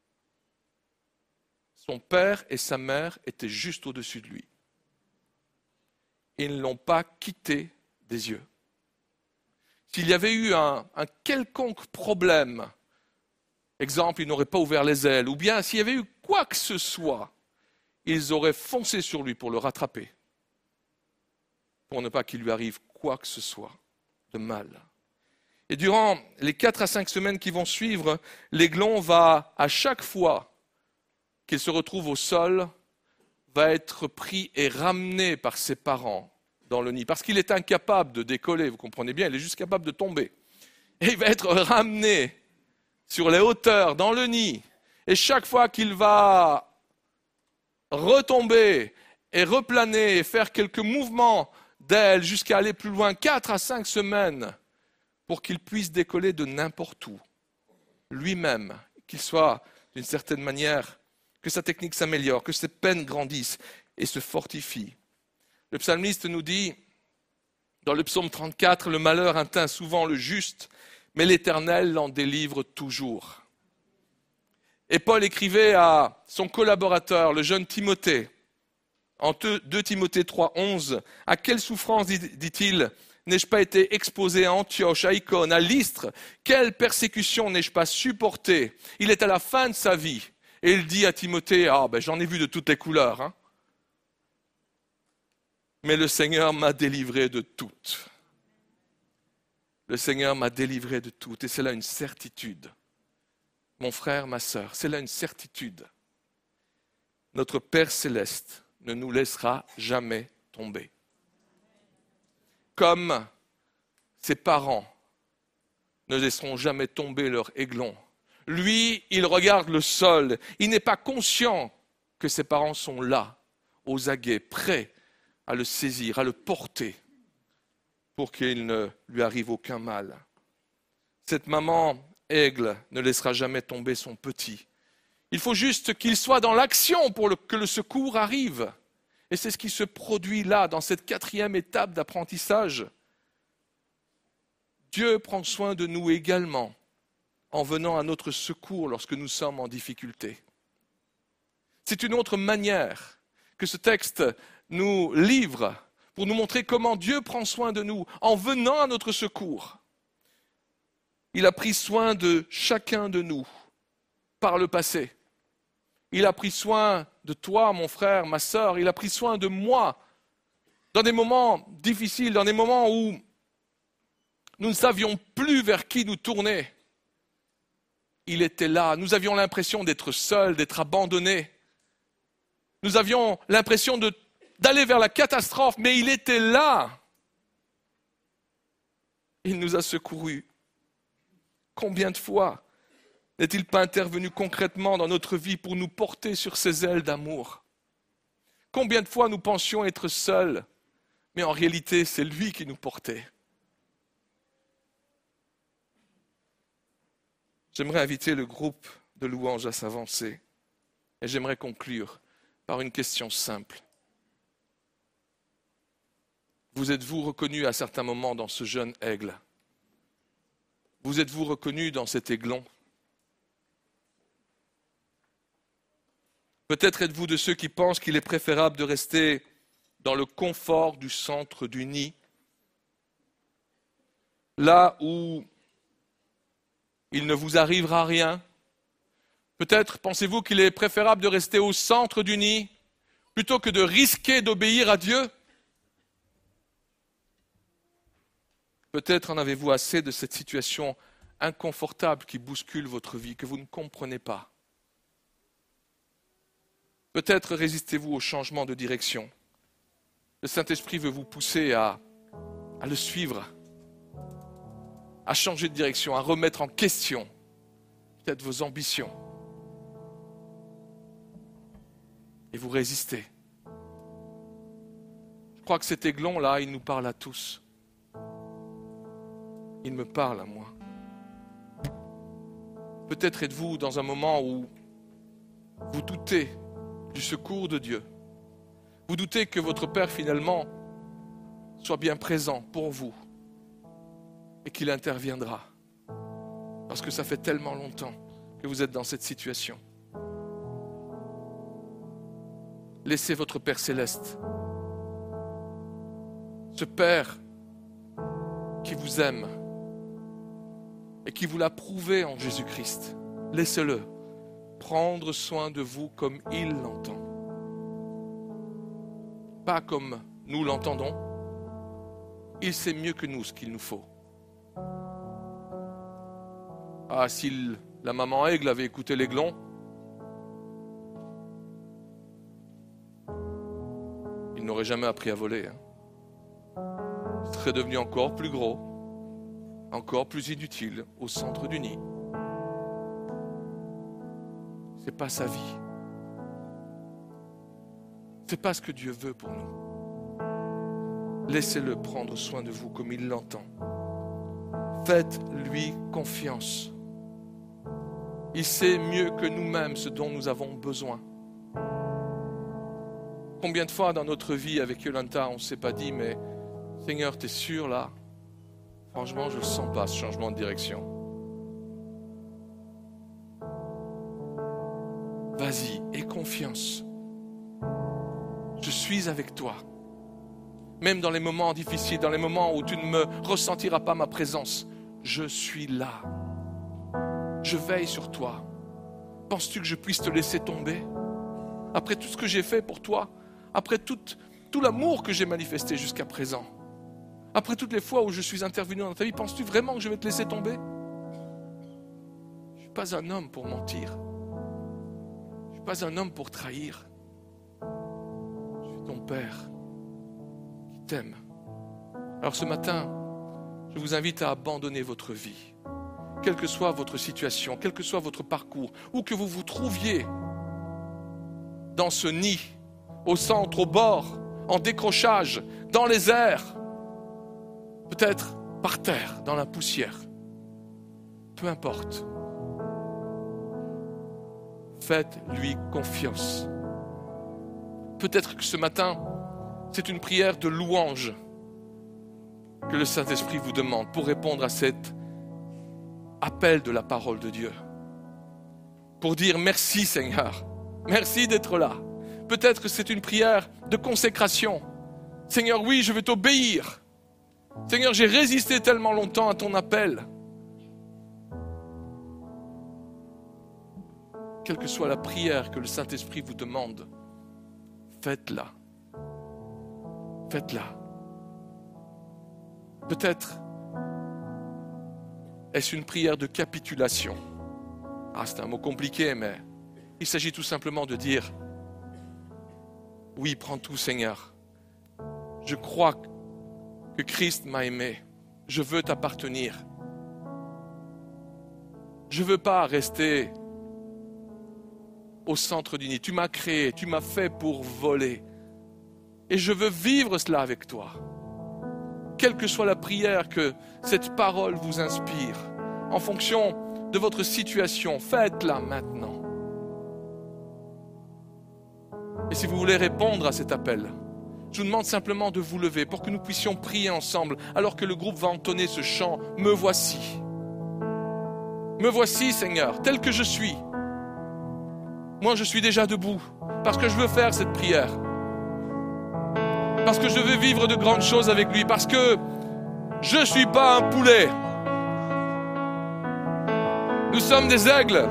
son père et sa mère étaient juste au-dessus de lui. Ils ne l'ont pas quitté des yeux. S'il y avait eu un quelconque problème, exemple, ils n'auraient pas ouvert les ailes, ou bien s'il y avait eu quoi que ce soit, ils auraient foncé sur lui pour le rattraper, pour ne pas qu'il lui arrive quoi que ce soit de mal. Et durant les 4 à 5 semaines qui vont suivre, l'aiglon va, à chaque fois qu'il se retrouve au sol, va être pris et ramené par ses parents dans le nid, parce qu'il est incapable de décoller, vous comprenez bien, il est juste capable de tomber. Et il va être ramené sur les hauteurs, dans le nid, et chaque fois qu'il va retomber et replaner et faire quelques mouvements d'ailes jusqu'à aller plus loin, 4 à 5 semaines, pour qu'il puisse décoller de n'importe où, lui-même, qu'il soit d'une certaine manière, que sa technique s'améliore, que ses peines grandissent et se fortifient. Le psalmiste nous dit, dans le psaume 34, le malheur atteint souvent le juste, mais l'Éternel l'en délivre toujours. Et Paul écrivait à son collaborateur, le jeune Timothée, en 2 Timothée 3, 11, « À quelle souffrance, dit-il, n'ai-je pas été exposé à Antioche, à Icône, à Lystre? Quelle persécution n'ai-je pas supportée ?» Il est à la fin de sa vie, et il dit à Timothée, « j'en ai vu de toutes les couleurs, mais le Seigneur m'a délivré de toutes. » Le Seigneur m'a délivré de toutes, et c'est là une certitude. Mon frère, ma sœur, c'est là une certitude. Notre Père céleste ne nous laissera jamais tomber. Comme ses parents ne laisseront jamais tomber leur aiglon. Lui, il regarde le sol. Il n'est pas conscient que ses parents sont là, aux aguets, prêts à le saisir, à le porter, pour qu'il ne lui arrive aucun mal. Cette maman aigle ne laissera jamais tomber son petit. Il faut juste qu'il soit dans l'action pour que le secours arrive. Et c'est ce qui se produit là, dans cette 4e étape d'apprentissage. Dieu prend soin de nous également, en venant à notre secours lorsque nous sommes en difficulté. C'est une autre manière que ce texte nous livre pour nous montrer comment Dieu prend soin de nous en venant à notre secours. Il a pris soin de chacun de nous par le passé. Il a pris soin de toi, mon frère, ma sœur. Il a pris soin de moi dans des moments difficiles, dans des moments où nous ne savions plus vers qui nous tourner. Il était là. Nous avions l'impression d'être seuls, d'être abandonnés. Nous avions l'impression d'aller vers la catastrophe, mais il était là. Il nous a secourus. Combien de fois n'est-il pas intervenu concrètement dans notre vie pour nous porter sur ses ailes d'amour? Combien de fois nous pensions être seuls, mais en réalité, c'est lui qui nous portait. J'aimerais inviter le groupe de louanges à s'avancer et j'aimerais conclure par une question simple. Vous êtes-vous reconnu à certains moments dans ce jeune aigle? Vous êtes-vous reconnu dans cet aiglon? Peut-être êtes-vous de ceux qui pensent qu'il est préférable de rester dans le confort du centre du nid, là où il ne vous arrivera rien. Peut-être pensez-vous qu'il est préférable de rester au centre du nid plutôt que de risquer d'obéir à Dieu. Peut-être en avez-vous assez de cette situation inconfortable qui bouscule votre vie, que vous ne comprenez pas. Peut-être résistez-vous au changement de direction. Le Saint-Esprit veut vous pousser à le suivre, à changer de direction, à remettre en question peut-être vos ambitions. Et vous résistez. Je crois que cet aiglon-là, il nous parle à tous. Il me parle à moi. Peut-être êtes-vous dans un moment où vous doutez du secours de Dieu. Vous doutez que votre Père, finalement, soit bien présent pour vous et qu'il interviendra. Parce que ça fait tellement longtemps que vous êtes dans cette situation. Laissez votre Père céleste, ce Père qui vous aime et qui vous l'a prouvé en Jésus-Christ, laissez-le prendre soin de vous comme il l'entend. Pas comme nous l'entendons. Il sait mieux que nous ce qu'il nous faut. Ah, si la maman aigle avait écouté l'aiglon, il n'aurait jamais appris à voler. Il serait devenu encore plus gros, encore plus inutile au centre du nid. C'est pas sa vie. C'est pas ce que Dieu veut pour nous. Laissez-le prendre soin de vous comme il l'entend. Faites-lui confiance. Il sait mieux que nous-mêmes ce dont nous avons besoin. Combien de fois dans notre vie avec Yolanta, on ne s'est pas dit, mais Seigneur, t'es sûr là? Franchement, je ne le sens pas, ce changement de direction. Vas-y, aie confiance. Je suis avec toi. Même dans les moments difficiles, dans les moments où tu ne me ressentiras pas ma présence, je suis là. Je veille sur toi. Penses-tu que je puisse te laisser tomber? Après tout ce que j'ai fait pour toi, après tout l'amour que j'ai manifesté jusqu'à présent, après toutes les fois où je suis intervenu dans ta vie, penses-tu vraiment que je vais te laisser tomber? Je ne suis pas un homme pour mentir. Je ne suis pas un homme pour trahir. Je suis ton Père qui t'aime. Alors ce matin, je vous invite à abandonner votre vie, quelle que soit votre situation, quel que soit votre parcours, où que vous vous trouviez dans ce nid, au centre, au bord, en décrochage, dans les airs, peut-être par terre, dans la poussière. Peu importe. Faites-lui confiance. Peut-être que ce matin, c'est une prière de louange que le Saint-Esprit vous demande pour répondre à cet appel de la parole de Dieu. Pour dire merci Seigneur, merci d'être là. Peut-être que c'est une prière de consécration. Seigneur, oui, je vais t'obéir. Seigneur, j'ai résisté tellement longtemps à ton appel. Quelle que soit la prière que le Saint-Esprit vous demande, faites-la. Faites-la. Peut-être est-ce une prière de capitulation. Ah, c'est un mot compliqué, mais il s'agit tout simplement de dire oui, prends tout, Seigneur. Je crois que Christ m'a aimé. Je veux t'appartenir. Je ne veux pas rester au centre du nid. Tu m'as créé, tu m'as fait pour voler. Et je veux vivre cela avec toi. Quelle que soit la prière que cette parole vous inspire, en fonction de votre situation, faites-la maintenant. Et si vous voulez répondre à cet appel, Je vous demande simplement de vous lever pour que nous puissions prier ensemble alors que le groupe va entonner ce chant « Me voici ». Me voici, Seigneur, tel que je suis. Moi, je suis déjà debout parce que je veux faire cette prière. Parce que je veux vivre de grandes choses avec lui. Parce que je ne suis pas un poulet. Nous sommes des aigles.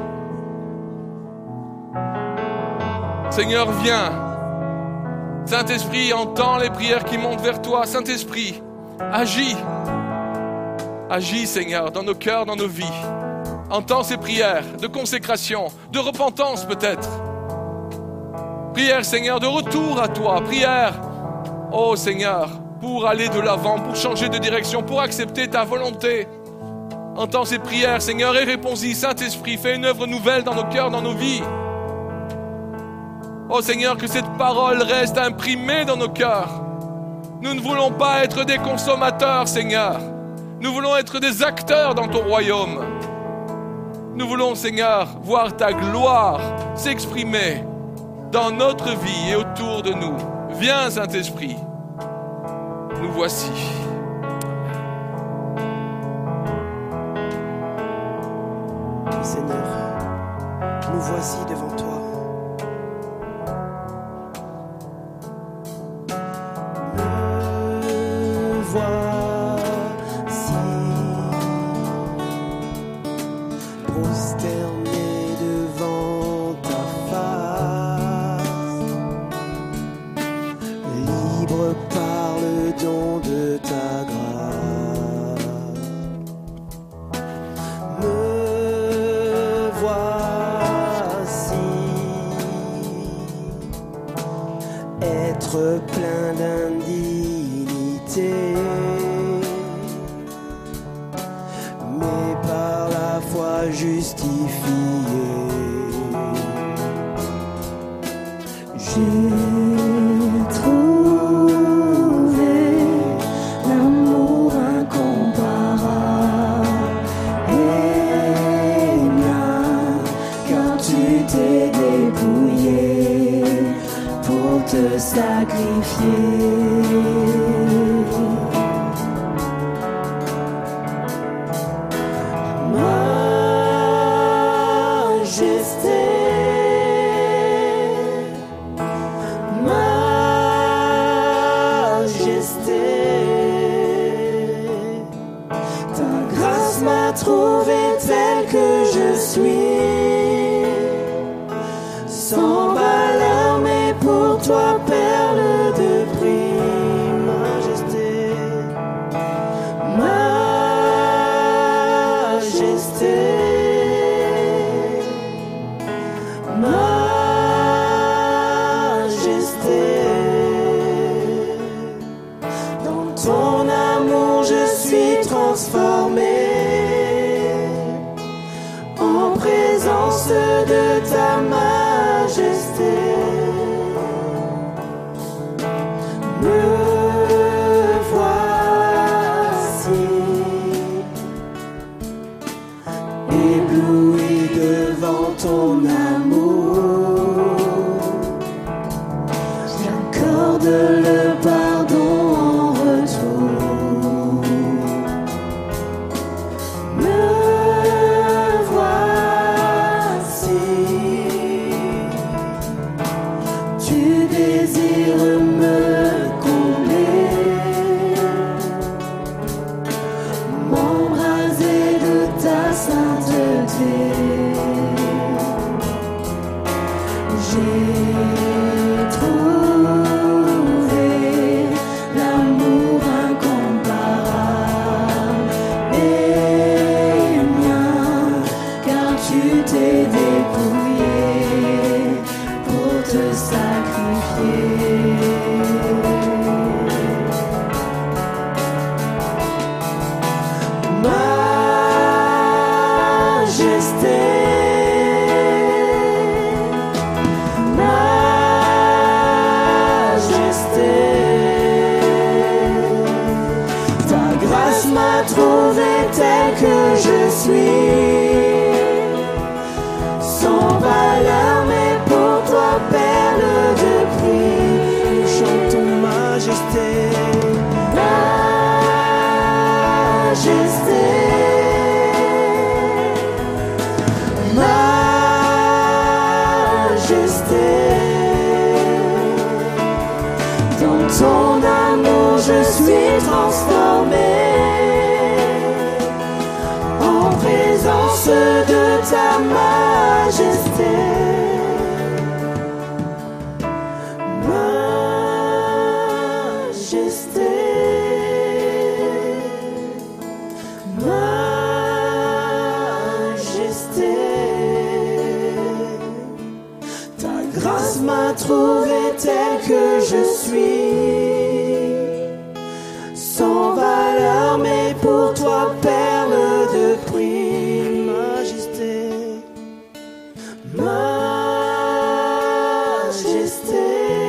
Seigneur, viens. Saint-Esprit, entends les prières qui montent vers toi. Saint-Esprit, agis. Agis, Seigneur, dans nos cœurs, dans nos vies. Entends ces prières de consécration, de repentance peut-être. Prière, Seigneur, de retour à toi. Prière, oh Seigneur, pour aller de l'avant, pour changer de direction, pour accepter ta volonté. Entends ces prières, Seigneur, et réponds-y. Saint-Esprit, fais une œuvre nouvelle dans nos cœurs, dans nos vies. Oh Seigneur, que cette parole reste imprimée dans nos cœurs. Nous ne voulons pas être des consommateurs, Seigneur. Nous voulons être des acteurs dans ton royaume. Nous voulons, Seigneur, voir ta gloire s'exprimer dans notre vie et autour de nous. Viens, Saint-Esprit. Nous voici. Seigneur, nous voici devant toi. Me voici prosterné devant ta face, libre par le don de ta grâce. Me voici être plein d'indignité, mais par la foi justifié. J'ai trouvé l'amour incomparable et mien, car tu t'es dépouillé pour te sacrifier. Trouvé tel que je suis, sans valeur, mais pour toi, perle de prix. Majesté, majesté, majesté. Dans ton amour, je suis transformé. De ta majesté, me voici ébloui devant ton amour. J'accorde le pardon en retour. Tel que je suis, sans valeur, mais pour toi, perle de prix. Chantons je suis transformé en présence de ta majesté. Majesté, majesté, ta grâce m'a trouvé tel que je suis, sans valeur mais pour toi perle de prix. Majesté, majesté,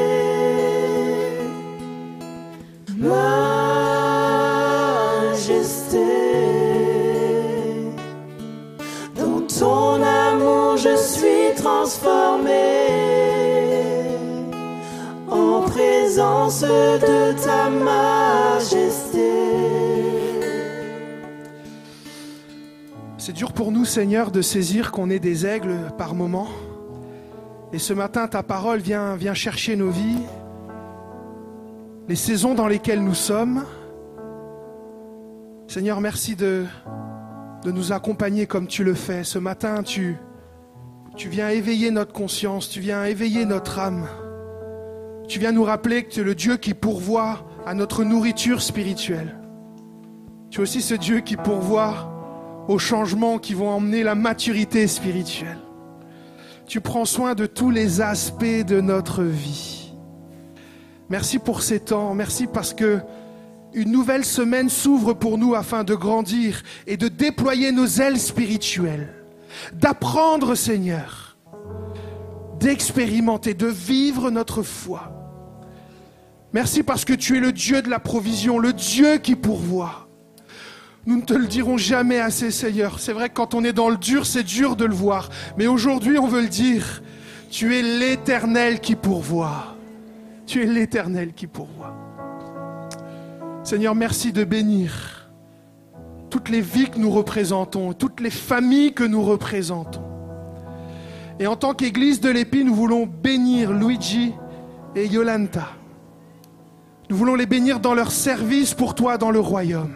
majesté, dans ton amour je suis transformé en présence de ta majesté. C'est dur pour nous, Seigneur, de saisir qu'on est des aigles par moments. Et ce matin, ta parole vient chercher nos vies, les saisons dans lesquelles nous sommes. Seigneur, merci de nous accompagner comme tu le fais. Ce matin, tu viens éveiller notre conscience, tu viens éveiller notre âme. Tu viens nous rappeler que tu es le Dieu qui pourvoit à notre nourriture spirituelle. Tu es aussi ce Dieu qui pourvoit aux changements qui vont emmener la maturité spirituelle. Tu prends soin de tous les aspects de notre vie. Merci pour ces temps, merci parce que une nouvelle semaine s'ouvre pour nous afin de grandir et de déployer nos ailes spirituelles, d'apprendre, Seigneur, d'expérimenter, de vivre notre foi. Merci parce que tu es le Dieu de la provision, le Dieu qui pourvoit. Nous ne te le dirons jamais assez, Seigneur. C'est vrai que quand on est dans le dur, c'est dur de le voir. Mais aujourd'hui, on veut le dire. Tu es l'Éternel qui pourvoit. Tu es l'Éternel qui pourvoit. Seigneur, merci de bénir toutes les vies que nous représentons, toutes les familles que nous représentons. Et en tant qu'Église de l'Épi, nous voulons bénir Luigi et Yolanta. Nous voulons les bénir dans leur service pour toi dans le royaume.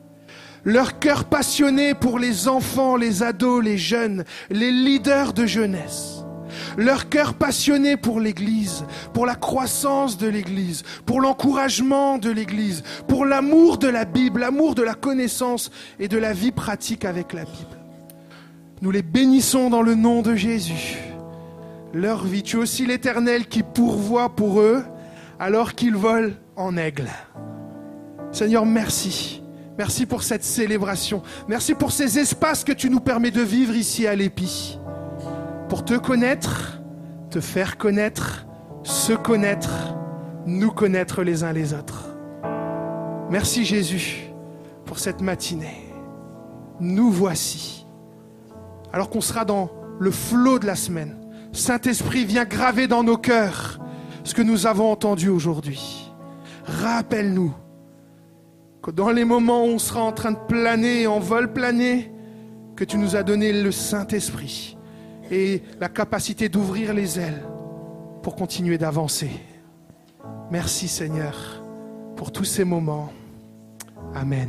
Leur cœur passionné pour les enfants, les ados, les jeunes, les leaders de jeunesse. Leur cœur passionné pour l'Église, pour la croissance de l'Église, pour l'encouragement de l'Église, pour l'amour de la Bible, l'amour de la connaissance et de la vie pratique avec la Bible. Nous les bénissons dans le nom de Jésus. Leur vie, tu es aussi l'Éternel qui pourvoit pour eux alors qu'ils volent en aigle. Seigneur, merci. Merci pour cette célébration. Merci pour ces espaces que tu nous permets de vivre ici à l'Épi. Pour te connaître, te faire connaître, se connaître, nous connaître les uns les autres. Merci Jésus pour cette matinée. Nous voici. Alors qu'on sera dans le flot de la semaine, Saint-Esprit, viens graver dans nos cœurs ce que nous avons entendu aujourd'hui. Rappelle-nous que dans les moments où on sera en train de planer, en vol plané, que tu nous as donné le Saint-Esprit et la capacité d'ouvrir les ailes pour continuer d'avancer. Merci Seigneur pour tous ces moments. Amen.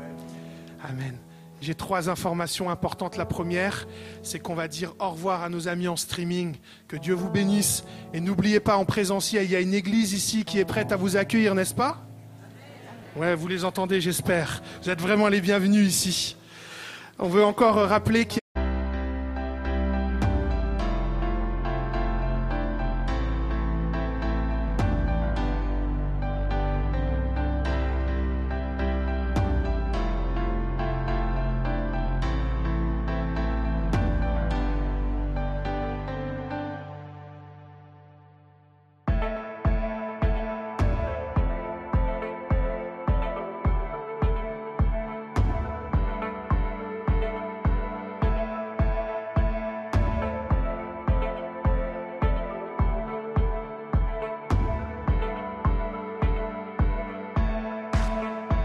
Amen. J'ai 3 informations importantes. La première, c'est qu'on va dire au revoir à nos amis en streaming. Que Dieu vous bénisse. Et n'oubliez pas, en présentiel, il y a une église ici qui est prête à vous accueillir, n'est-ce pas ? Ouais, vous les entendez, j'espère. Vous êtes vraiment les bienvenus ici. On veut encore rappeler qu'il